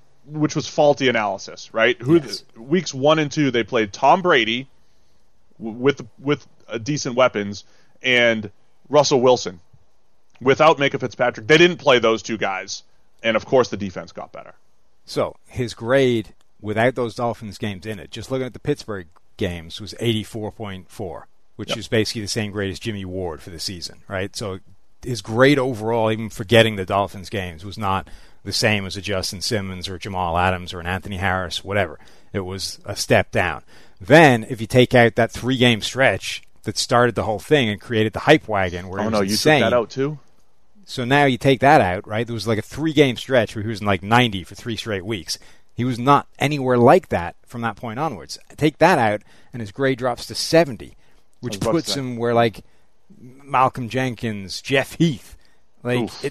faulty analysis, right? Yes. Weeks 1 and 2, they played Tom Brady with decent weapons and Russell Wilson. Without Minkah Fitzpatrick, they didn't play those 2 guys, and of course the defense got better. So his grade without those Dolphins games in it, just looking at the Pittsburgh games, was 84.4, which is basically the same grade as Jimmy Ward for the season, right? So his grade overall, even forgetting the Dolphins games, was not the same as a Justin Simmons or Jamal Adams or an Anthony Harris, whatever. It was a step down. Then, if you take out that 3-game stretch that started the whole thing and created the hype wagon, where it was insane. You took that out too? So now you take that out, right? There was like a 3-game stretch where he was in like 90 for 3 straight weeks. He was not anywhere like that from that point onwards. Take that out, and his grade drops to 70, which puts him where like Malcolm Jenkins, Jeff Heath, like it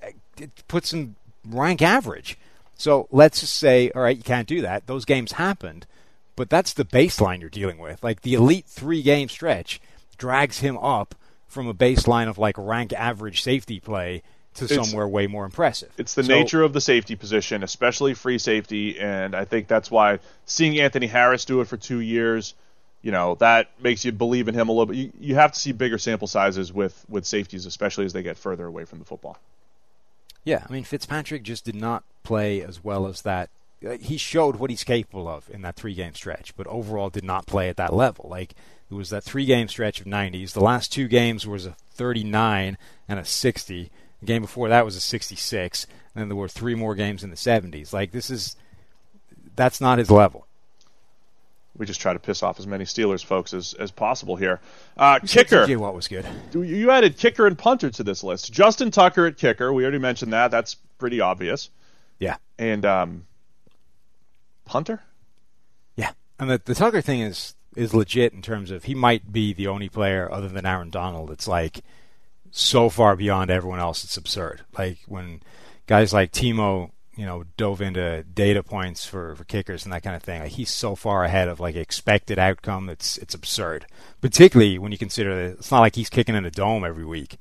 puts him rank average. So let's just say, all right, you can't do that. Those games happened, but that's the baseline you're dealing with. Like the elite 3-game stretch drags him up from a baseline of like rank average safety play to somewhere way more impressive. It's the nature of the safety position, especially free safety, and I think that's why seeing Anthony Harris do it for 2 years, that makes you believe in him a little bit. You have to see bigger sample sizes with safeties, especially as they get further away from the football. Yeah, I mean, Fitzpatrick just did not play as well as that. He showed what he's capable of in that 3-game stretch, but overall did not play at that level. Like, it was that 3-game stretch of 90s. The last 2 games was a 39 and a 60. The game before that was a 66. And then there were 3 more games in the 70s. Like, that's not his level. We just try to piss off as many Steelers folks as possible here. Kicker. TJ Watt was good. You added kicker and punter to this list. Justin Tucker at kicker. We already mentioned that. That's pretty obvious. Yeah. And punter? Yeah. And the Tucker thing is legit in terms of he might be the only player other than Aaron Donald that's like so far beyond everyone else, it's absurd. Like when guys like Timo, dove into data points for kickers and that kind of thing. Like he's so far ahead of like expected outcome, it's absurd. Particularly when you consider that it's not like he's kicking in a dome every week.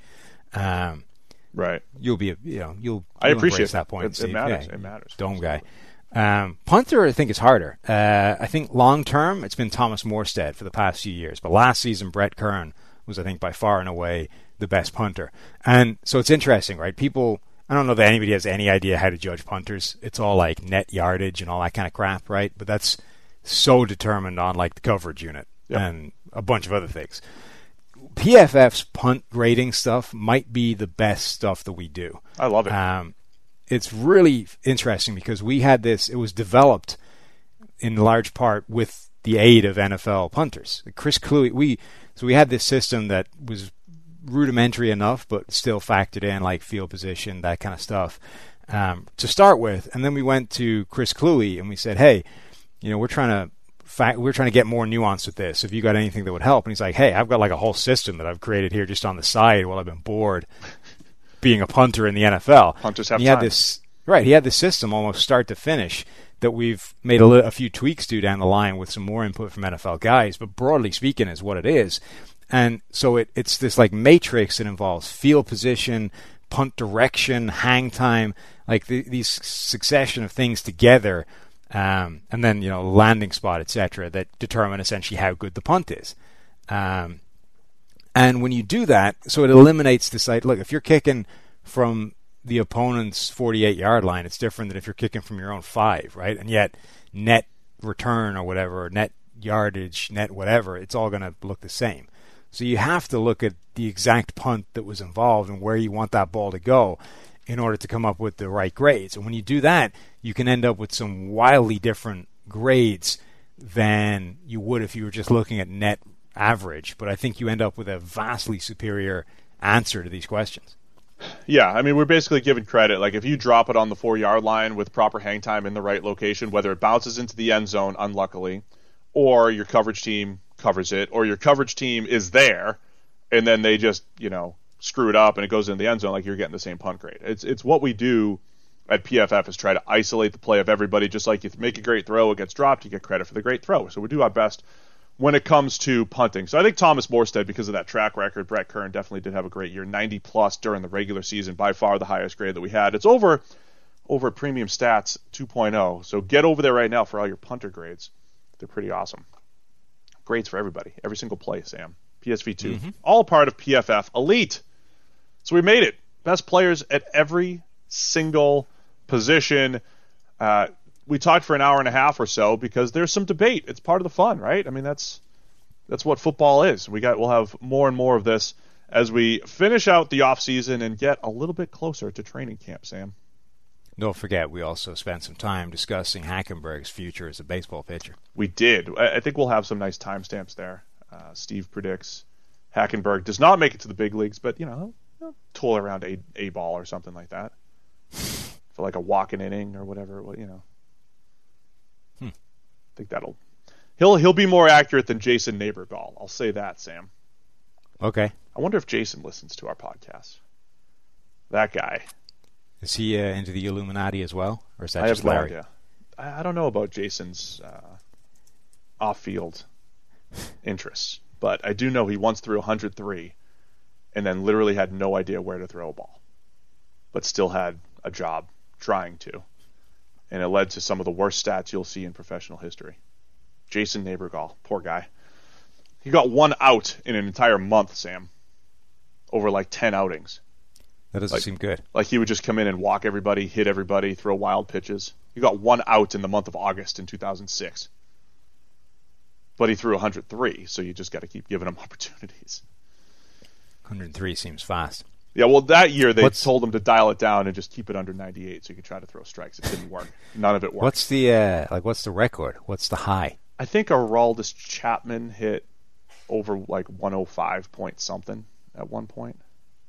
Right. You'll be, I appreciate that point. It matters. Yeah. It matters. Dome guy. Punter, I think, is harder. I think long term, it's been Thomas Morstead for the past few years. But last season, Brett Kern was, I think, by far and away the best punter. And so it's interesting, right? I don't know that anybody has any idea how to judge punters. It's all like net yardage and all that kind of crap, right? But that's so determined on like the coverage unit and a bunch of other things. PFF's punt grading stuff might be the best stuff that we do. I love it. It's really interesting because we had this, it was developed in large part with the aid of NFL punters. Chris Cluey, we had this system that was rudimentary enough, but still factored in like field position, that kind of stuff to start with. And then we went to Chris Cluey and we said, hey, we're trying to get more nuance with this. Have you got anything that would help? And he's like, hey, I've got like a whole system that I've created here just on the side while I've been bored being a punter in the NFL. Punters have time. He had this system almost start to finish that we've made a few tweaks to down the line with some more input from NFL guys, but broadly speaking is what it is. And so it's this like matrix that involves field position, punt direction, hang time, like these succession of things together, and then landing spot, etc., that determine essentially how good the punt is. And when you do that, so it eliminates this. Look, if you're kicking from the opponent's 48-yard line, it's different than if you're kicking from your own 5, right? And yet, net return or whatever, or net yardage, net whatever, it's all going to look the same. So you have to look at the exact punt that was involved and where you want that ball to go in order to come up with the right grades. And when you do that, you can end up with some wildly different grades than you would if you were just looking at net average. But I think you end up with a vastly superior answer to these questions. Yeah, I mean, we're basically giving credit. Like, if you drop it on the 4-yard line with proper hang time in the right location, whether it bounces into the end zone, unluckily, or your coverage team covers it, or your coverage team is there, and then they just, screw it up and it goes into the end zone, like you're getting the same punt grade. It's what we do at PFF is try to isolate the play of everybody. Just like you make a great throw, it gets dropped, you get credit for the great throw. So we do our best when it comes to punting. So I think Thomas Morstead, because of that track record, Brett Kern definitely did have a great year, 90-plus during the regular season, by far the highest grade that we had. It's over at Premium Stats 2.0, so get over there right now for all your punter grades. They're pretty awesome. Grades for everybody, every single play, Sam. PSV2, all part of PFF Elite. So we made it. Best players at every single position. We talked for an hour and a half or so because there's some debate. It's part of the fun, right? I mean, that's what football is. We'll have more and more of this as we finish out the off season and get a little bit closer to training camp, Sam. Don't forget, we also spent some time discussing Hackenberg's future as a baseball pitcher. We did. I think we'll have some nice timestamps there. Steve predicts Hackenberg does not make it to the big leagues, but he'll tool around a ball or something like that for like a walk-in inning or whatever. I think he'll be more accurate than Jason Neighborgall. I'll say that, Sam. Okay. I wonder if Jason listens to our podcast. That guy. Is he into the Illuminati as well, or is that just Larry? No idea. I don't know about Jason's off-field interests, but I do know he once threw 103 and then literally had no idea where to throw a ball. but still had a job trying to. And it led to some of the worst stats you'll see in professional history. Jason Neighborgall, poor guy. He got 1 out in an entire month, Sam, over like 10 outings. That doesn't seem good. Like he would just come in and walk everybody, hit everybody, throw wild pitches. He got 1 out in the month of August in 2006. But he threw 103, so you just got to keep giving him opportunities. 103 seems fast. Yeah, well, that year they told him to dial it down and just keep it under 98 so you could try to throw strikes. It didn't work. None of it worked. What's the record? What's the high? I think Aroldis Chapman hit over like 105 point something at one point.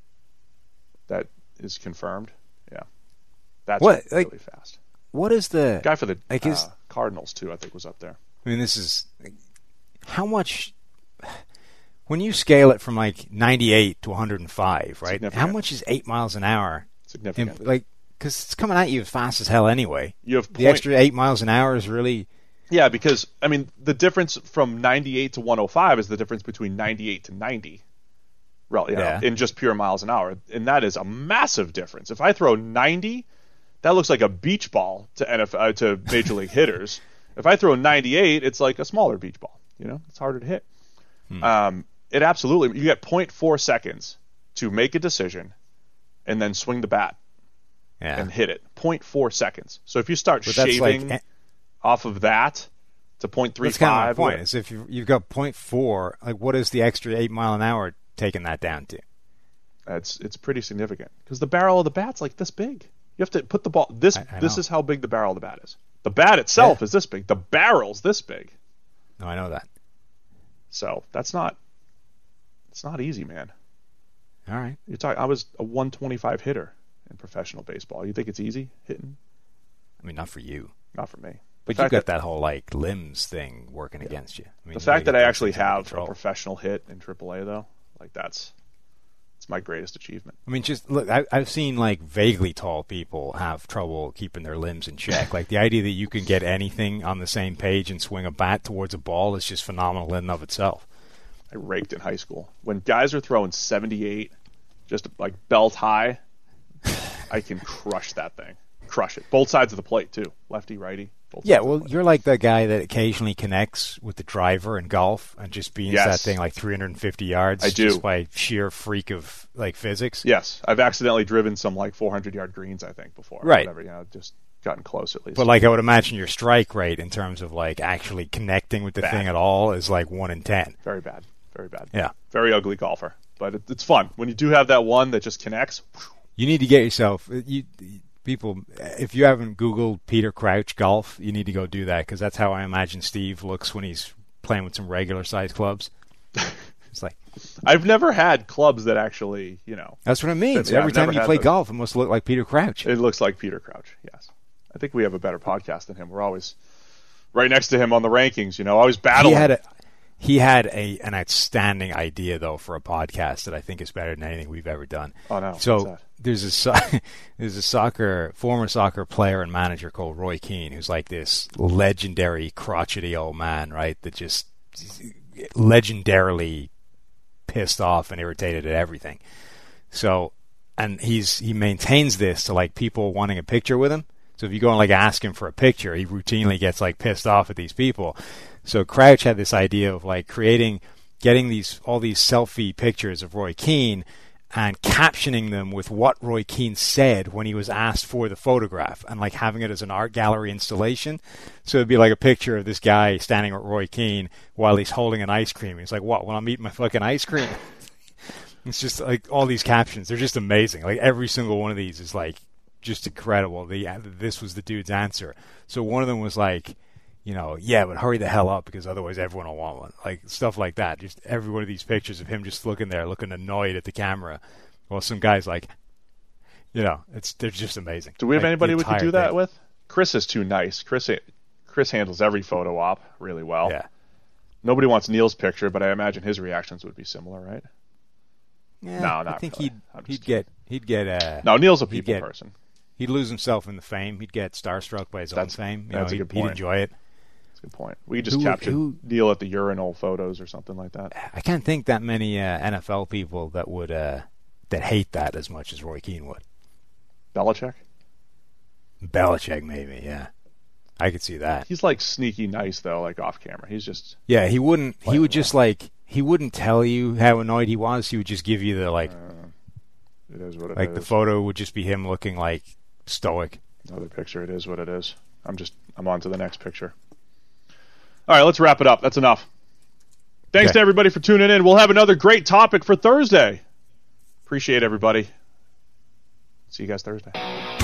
That is confirmed. Yeah. That's really fast. What is the guy for the Cardinals too, I think, was up there. I mean, this is how much when you scale it from like 98 to 105, right? How much is 8 miles an hour? Significant. Because it's coming at you as fast as hell anyway. You have the extra 8 miles an hour is really... Yeah, because, I mean, the difference from 98 to 105 is the difference between 98 to 90 in just pure miles an hour. And that is a massive difference. If I throw 90, that looks like a beach ball to Major League hitters. If I throw 98, it's like a smaller beach ball. You know, it's harder to hit. It absolutely, you get 0.4 seconds to make a decision and then swing the bat and hit it. 0.4 seconds. So if you start shaving off of that to 0.35. That's kind of my point. Is if you've got 0.4, like what is the extra 8 mile an hour taking that down to? It's pretty significant because the barrel of the bat's like this big. You have to put the ball. This is how big the barrel of the bat is. The bat itself is this big. The barrel's this big. No, I know that. So it's not easy, man. All right. I was a 125 hitter in professional baseball. You think it's easy hitting? I mean, not for you. Not for me. But you got that whole like limbs thing working against you. I mean, the fact that I actually have a professional hit in AAA though, like it's my greatest achievement. I mean, just look, I've seen like vaguely tall people have trouble keeping their limbs in check. Like the idea that you can get anything on the same page and swing a bat towards a ball is just phenomenal in and of itself. I raked in high school. When guys are throwing 78, just like belt high, I can crush that thing. Crush it. Both sides of the plate too. Lefty, righty. Yeah, well, you're like the guy that occasionally connects with the driver in golf and just beans that thing like 350 yards. I do. Just by sheer freak of like physics. Yes, I've accidentally driven some like 400-yard greens, I think, before. Right. Whatever, just gotten close at least. But like I would imagine your strike rate in terms of like actually connecting with the thing at all is like 1 in 10. Very bad. Very bad. Yeah. Very ugly golfer. But it's fun. When you do have that one that just connects. You need to get yourself... People, if you haven't Googled Peter Crouch golf, you need to go do that because that's how I imagine Steve looks when he's playing with some regular size clubs. It's like I've never had clubs that actually, That's what I mean. So every time you play golf, it must look like Peter Crouch. It looks like Peter Crouch. Yes, I think we have a better podcast than him. We're always right next to him on the rankings. Always battling. He had an outstanding idea though for a podcast that I think is better than anything we've ever done. Oh no! So there's a former soccer player and manager called Roy Keane, who's like this legendary crotchety old man, right? That just legendarily pissed off and irritated at everything. So, and he maintains this to like people wanting a picture with him. So if you go and like ask him for a picture, he routinely gets like pissed off at these people. So Crouch had this idea of like getting all these selfie pictures of Roy Keane and captioning them with what Roy Keane said when he was asked for the photograph and like having it as an art gallery installation. So it'd be like a picture of this guy standing with Roy Keane while he's holding an ice cream. He's like, "What? When I'm eating my fucking ice cream?" It's just like all these captions. They're just amazing. Like every single one of these is like just incredible. This was the dude's answer. So one of them was like, yeah, but hurry the hell up because otherwise everyone will want one. Like stuff like that. Just every one of these pictures of him just looking annoyed at the camera. Well, some guys like, they're just amazing. Do we have anybody we could do that with? Chris is too nice. Chris handles every photo op really well. Yeah. Nobody wants Neil's picture, but I imagine his reactions would be similar, right? Yeah, no, not I think really. he'd get. No, Neil's a people person. He'd lose himself in the fame. He'd get starstruck by his own fame. That's a good point. He'd enjoy it. That's a good point. We could just capture Neil at the urinal photos or something like that. I can't think that many NFL people that would that hate that as much as Roy Keane would. Belichick? Belichick, maybe, yeah. I could see that. He's like sneaky nice, though, like off camera. He's just... Yeah, he wouldn't... He would just, like... He wouldn't tell you how annoyed he was. He would just give you the, like... it is what it like, is. the photo would just be him looking, like, stoic. Another picture. It is what it is. I'm on to the next picture. All right, let's wrap it up. That's enough. Thanks to everybody for tuning in. We'll have another great topic for Thursday. Appreciate everybody. See you guys Thursday.